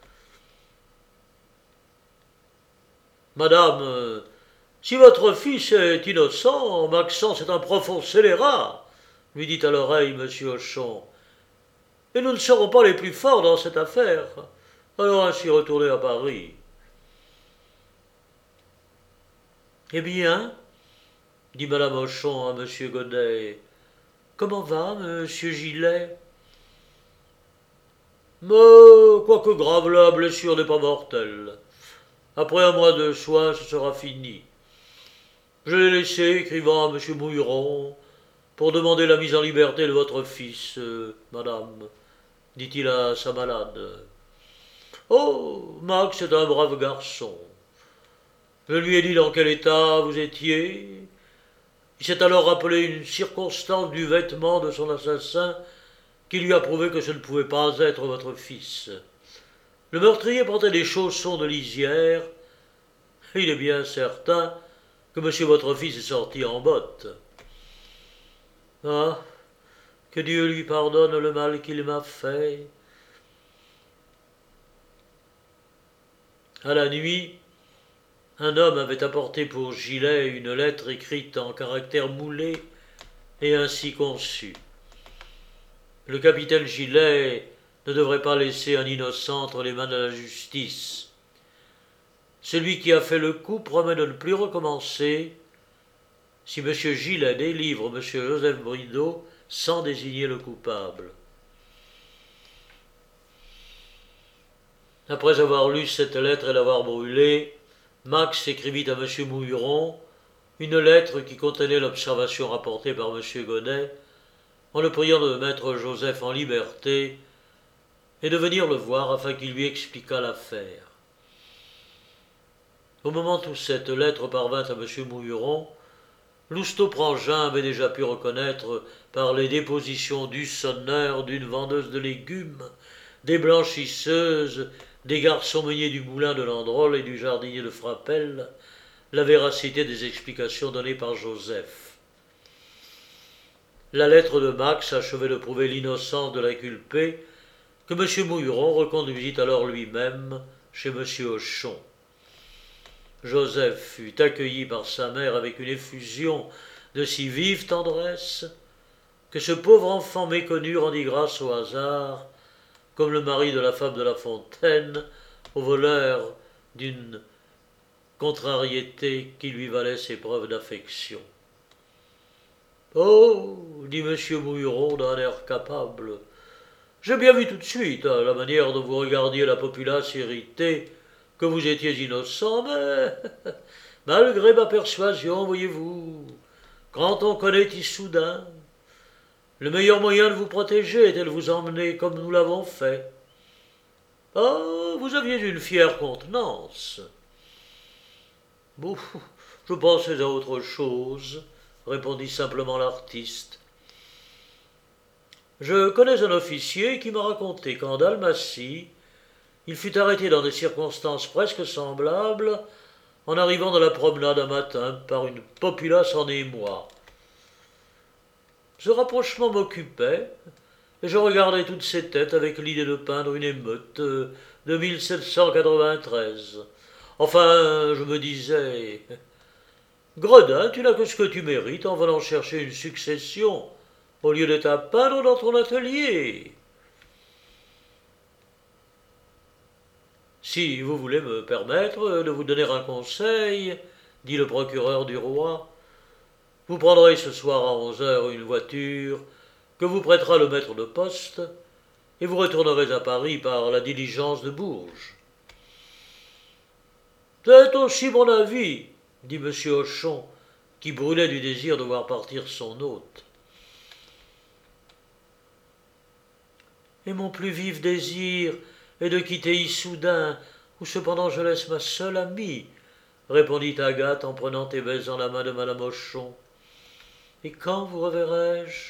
Madame, si votre fils est innocent, Maxence est un profond scélérat, lui dit à l'oreille M. Hochon, et nous ne serons pas les plus forts dans cette affaire. Alors ainsi retournez à Paris. Eh bien, dit Madame Hochon à M. Godet, comment va, Monsieur Gillet? Mais, quoique grave, la blessure n'est pas mortelle. Après un mois de soins, ce sera fini. Je l'ai laissé écrivant à M. Mouilleron pour demander la mise en liberté de votre fils, madame, dit-il à sa malade. Oh, Max est un brave garçon. Je lui ai dit dans quel état vous étiez. Il s'est alors rappelé une circonstance du vêtement de son assassin qui lui a prouvé que ce ne pouvait pas être votre fils. Le meurtrier portait des chaussons de lisière, et il est bien certain que monsieur votre fils est sorti en botte. Ah, que Dieu lui pardonne le mal qu'il m'a fait. À la nuit, un homme avait apporté pour Gillet une lettre écrite en caractères moulés et ainsi conçue. Le capitaine Gillet ne devrait pas laisser un innocent entre les mains de la justice. Celui qui a fait le coup promet de ne plus recommencer si M. Gillet délivre M. Joseph Bridau sans désigner le coupable. Après avoir lu cette lettre et l'avoir brûlée, Max écrivit à M. Mouilleron une lettre qui contenait l'observation rapportée par M. Godet en le priant de mettre Joseph en liberté et de venir le voir afin qu'il lui expliquât l'affaire. Au moment où cette lettre parvint à M. Mouilleron, Lousteau Prangin avait déjà pu reconnaître par les dépositions du sonneur, d'une vendeuse de légumes, des blanchisseuses, des garçons meuniers du moulin de Landrol et du jardinier de Frapesle, la véracité des explications données par Joseph. La lettre de Max achevait de prouver l'innocence de l'inculpé, que M. Mouilleron reconduisit alors lui-même chez M. Hochon. Joseph fut accueilli par sa mère avec une effusion de si vive tendresse que ce pauvre enfant méconnu rendit grâce au hasard, comme le mari de la femme de La Fontaine, au voleur d'une contrariété qui lui valait ses preuves d'affection. « Oh, dit M. Mouilleron d'un air capable, j'ai bien vu tout de suite, à la manière dont vous regardiez la populace irritée, que vous étiez innocent, mais malgré ma persuasion, voyez-vous, quand on connaît Issoudun, le meilleur moyen de vous protéger était de vous emmener comme nous l'avons fait. Ah, vous aviez une fière contenance. Bon, je pensais à autre chose, répondit simplement l'artiste. Je connais un officier qui m'a raconté qu'en Dalmatie, il fut arrêté dans des circonstances presque semblables en arrivant de la promenade un matin par une populace en émoi. Ce rapprochement m'occupait, et je regardais toutes ces têtes avec l'idée de peindre une émeute de 1793. Enfin, je me disais, Gredin, tu n'as que ce que tu mérites en venant chercher une succession, au lieu d'être à peindre dans ton atelier. Si vous voulez me permettre de vous donner un conseil, dit le procureur du roi, vous prendrez ce soir à 11 heures une voiture que vous prêtera le maître de poste, et vous retournerez à Paris par la diligence de Bourges. C'est aussi mon avis, dit M. Hochon, qui brûlait du désir de voir partir son hôte. Et mon plus vif désir est de quitter Issoudun, où cependant je laisse ma seule amie, répondit Agathe en prenant et baisant la main de Madame Hochon. Et quand vous reverrai-je?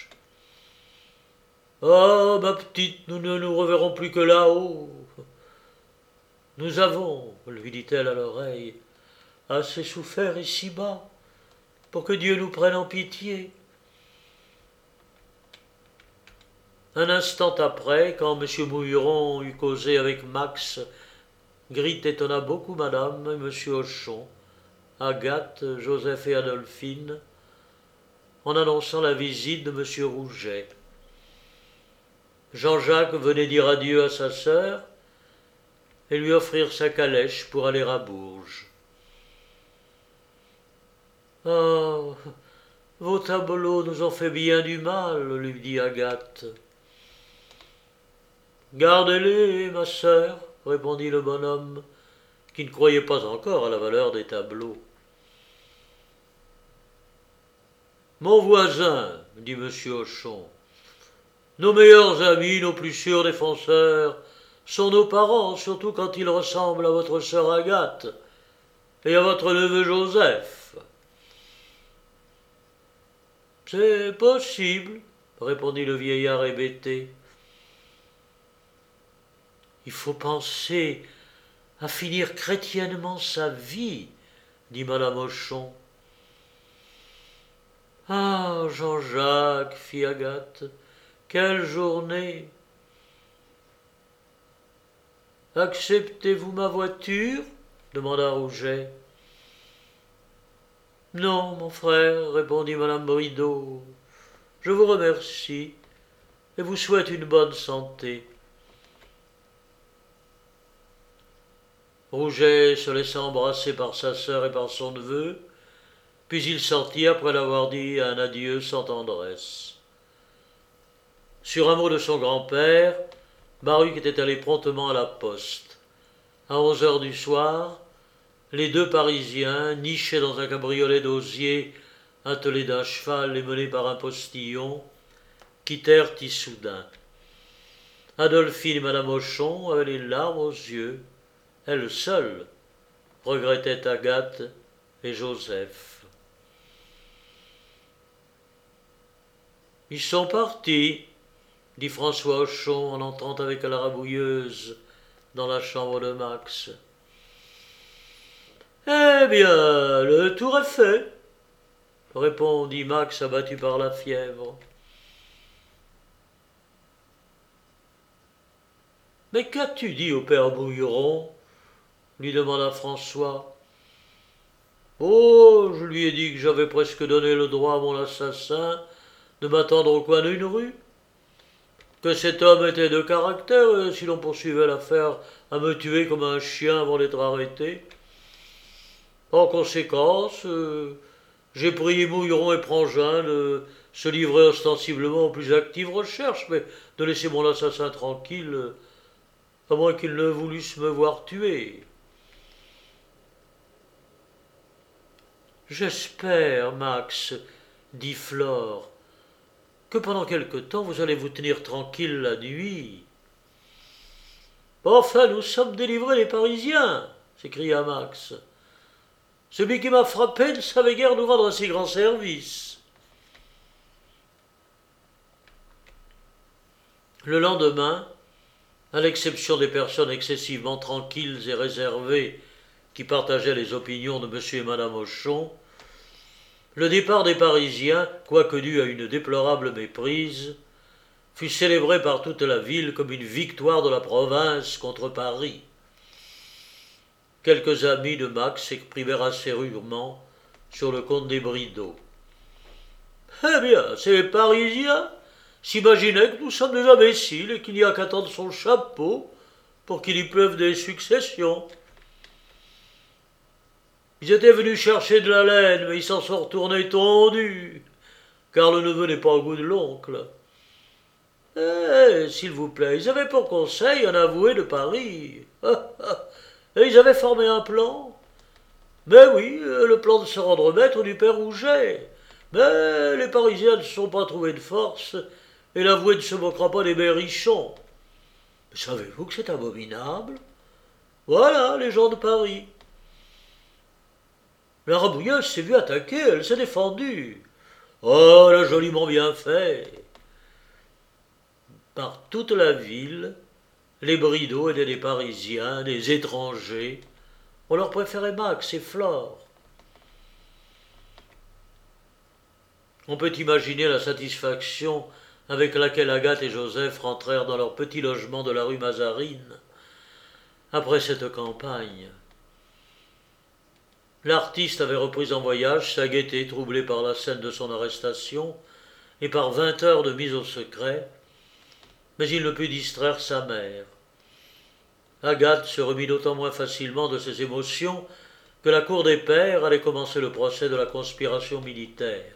Ah, ma petite, nous ne nous reverrons plus que là-haut. Nous avons, lui dit-elle à l'oreille, assez souffert ici-bas pour que Dieu nous prenne en pitié. Un instant après, quand M. Mouilleron eut causé avec Max, Gritte étonna beaucoup Madame et M. Hochon, Agathe, Joseph et Adolphine, en annonçant la visite de M. Rouget. Jean-Jacques venait dire adieu à sa sœur et lui offrir sa calèche pour aller à Bourges. « Ah, vos tableaux nous ont fait bien du mal, lui dit Agathe. Gardez-les, ma sœur, répondit le bonhomme, qui ne croyait pas encore à la valeur des tableaux. Mon voisin, dit M. Hochon, nos meilleurs amis, nos plus sûrs défenseurs, sont nos parents, surtout quand ils ressemblent à votre sœur Agathe et à votre neveu Joseph. C'est possible, répondit le vieillard hébété. Il faut penser à finir chrétiennement sa vie, dit Madame Hochon. Ah, Jean-Jacques, fit Agathe, quelle journée! Acceptez-vous ma voiture? Demanda Rouget. Non, mon frère, répondit Madame Bridau. Je vous remercie et vous souhaite une bonne santé. Rouget se laissa embrasser par sa sœur et par son neveu, puis il sortit après l'avoir dit un adieu sans tendresse. Sur un mot de son grand-père, Baruch était allé promptement à la poste. À 11 heures du soir, les deux Parisiens, nichés dans un cabriolet d'osier attelé d'un cheval et mené par un postillon, quittèrent Issoudun. Adolphine et Madame Hochon avaient les larmes aux yeux. Elle seule regrettait Agathe et Joseph. « Ils sont partis, dit François Hochon en entrant avec la rabouilleuse dans la chambre de Max. « Eh bien, le tour est fait, répondit Max abattu par la fièvre. « Mais qu'as-tu dit au père Bouilleron ?» lui demanda François. « Oh, je lui ai dit que j'avais presque donné le droit à mon assassin de m'attendre au coin d'une rue, que cet homme était de caractère et si l'on poursuivait l'affaire à me tuer comme un chien avant d'être arrêté. En conséquence, j'ai prié Mouilleron et Prangin de se livrer ostensiblement aux plus actives recherches, mais de laisser mon assassin tranquille, à moins qu'ils ne voulussent me voir tuer. J'espère, Max, dit Flore, que pendant quelque temps vous allez vous tenir tranquille la nuit. Enfin, nous sommes délivrés des Parisiens, s'écria Max. Celui qui m'a frappé ne savait guère nous rendre un si grand service. Le lendemain, à l'exception des personnes excessivement tranquilles et réservées qui partageaient les opinions de M. et Mme Hochon, le départ des Parisiens, quoique dû à une déplorable méprise, fut célébré par toute la ville comme une victoire de la province contre Paris. Quelques amis de Max s'exprimèrent assez rudement sur le compte des Bridau. « Eh bien, ces Parisiens s'imaginaient que nous sommes des imbéciles et qu'il n'y a qu'à tendre son chapeau pour qu'il y pleuve des successions. Ils étaient venus chercher de la laine, mais ils s'en sont retournés tondus, car le neveu n'est pas au goût de l'oncle. S'il vous plaît, ils avaient pour conseil un avoué de Paris. Et ils avaient formé un plan. Mais oui, le plan de se rendre maître du père Rouget. Mais les Parisiens ne se sont pas trouvés de force, et l'avoué ne se moquera pas des berrichons. Mais savez-vous que c'est abominable? Voilà les gens de Paris. La rabouilleuse s'est vue attaquer, elle s'est défendue. Oh, elle a joliment bien fait. Par toute la ville, les Bridau étaient des Parisiens, des étrangers. On leur préférait Max et Flore. On peut imaginer la satisfaction avec laquelle Agathe et Joseph rentrèrent dans leur petit logement de la rue Mazarine, après cette campagne. L'artiste avait repris en voyage sa gaieté troublée par la scène de son arrestation et par 20 heures de mise au secret, mais il ne put distraire sa mère. Agathe se remit d'autant moins facilement de ses émotions que la cour des pairs allait commencer le procès de la conspiration militaire.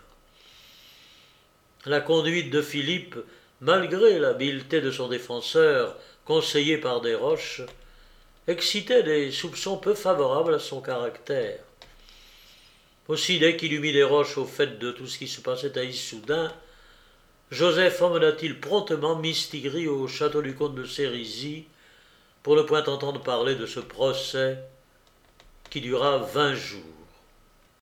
La conduite de Philippe, malgré l'habileté de son défenseur, conseillé par Desroches, excitait des soupçons peu favorables à son caractère. Aussi, dès qu'il eut mis Desroches au fait de tout ce qui se passait à Issoudun, Joseph emmena-t-il promptement Mistigris au château du comte de Sérisy pour ne point entendre parler de ce procès qui dura 20 jours.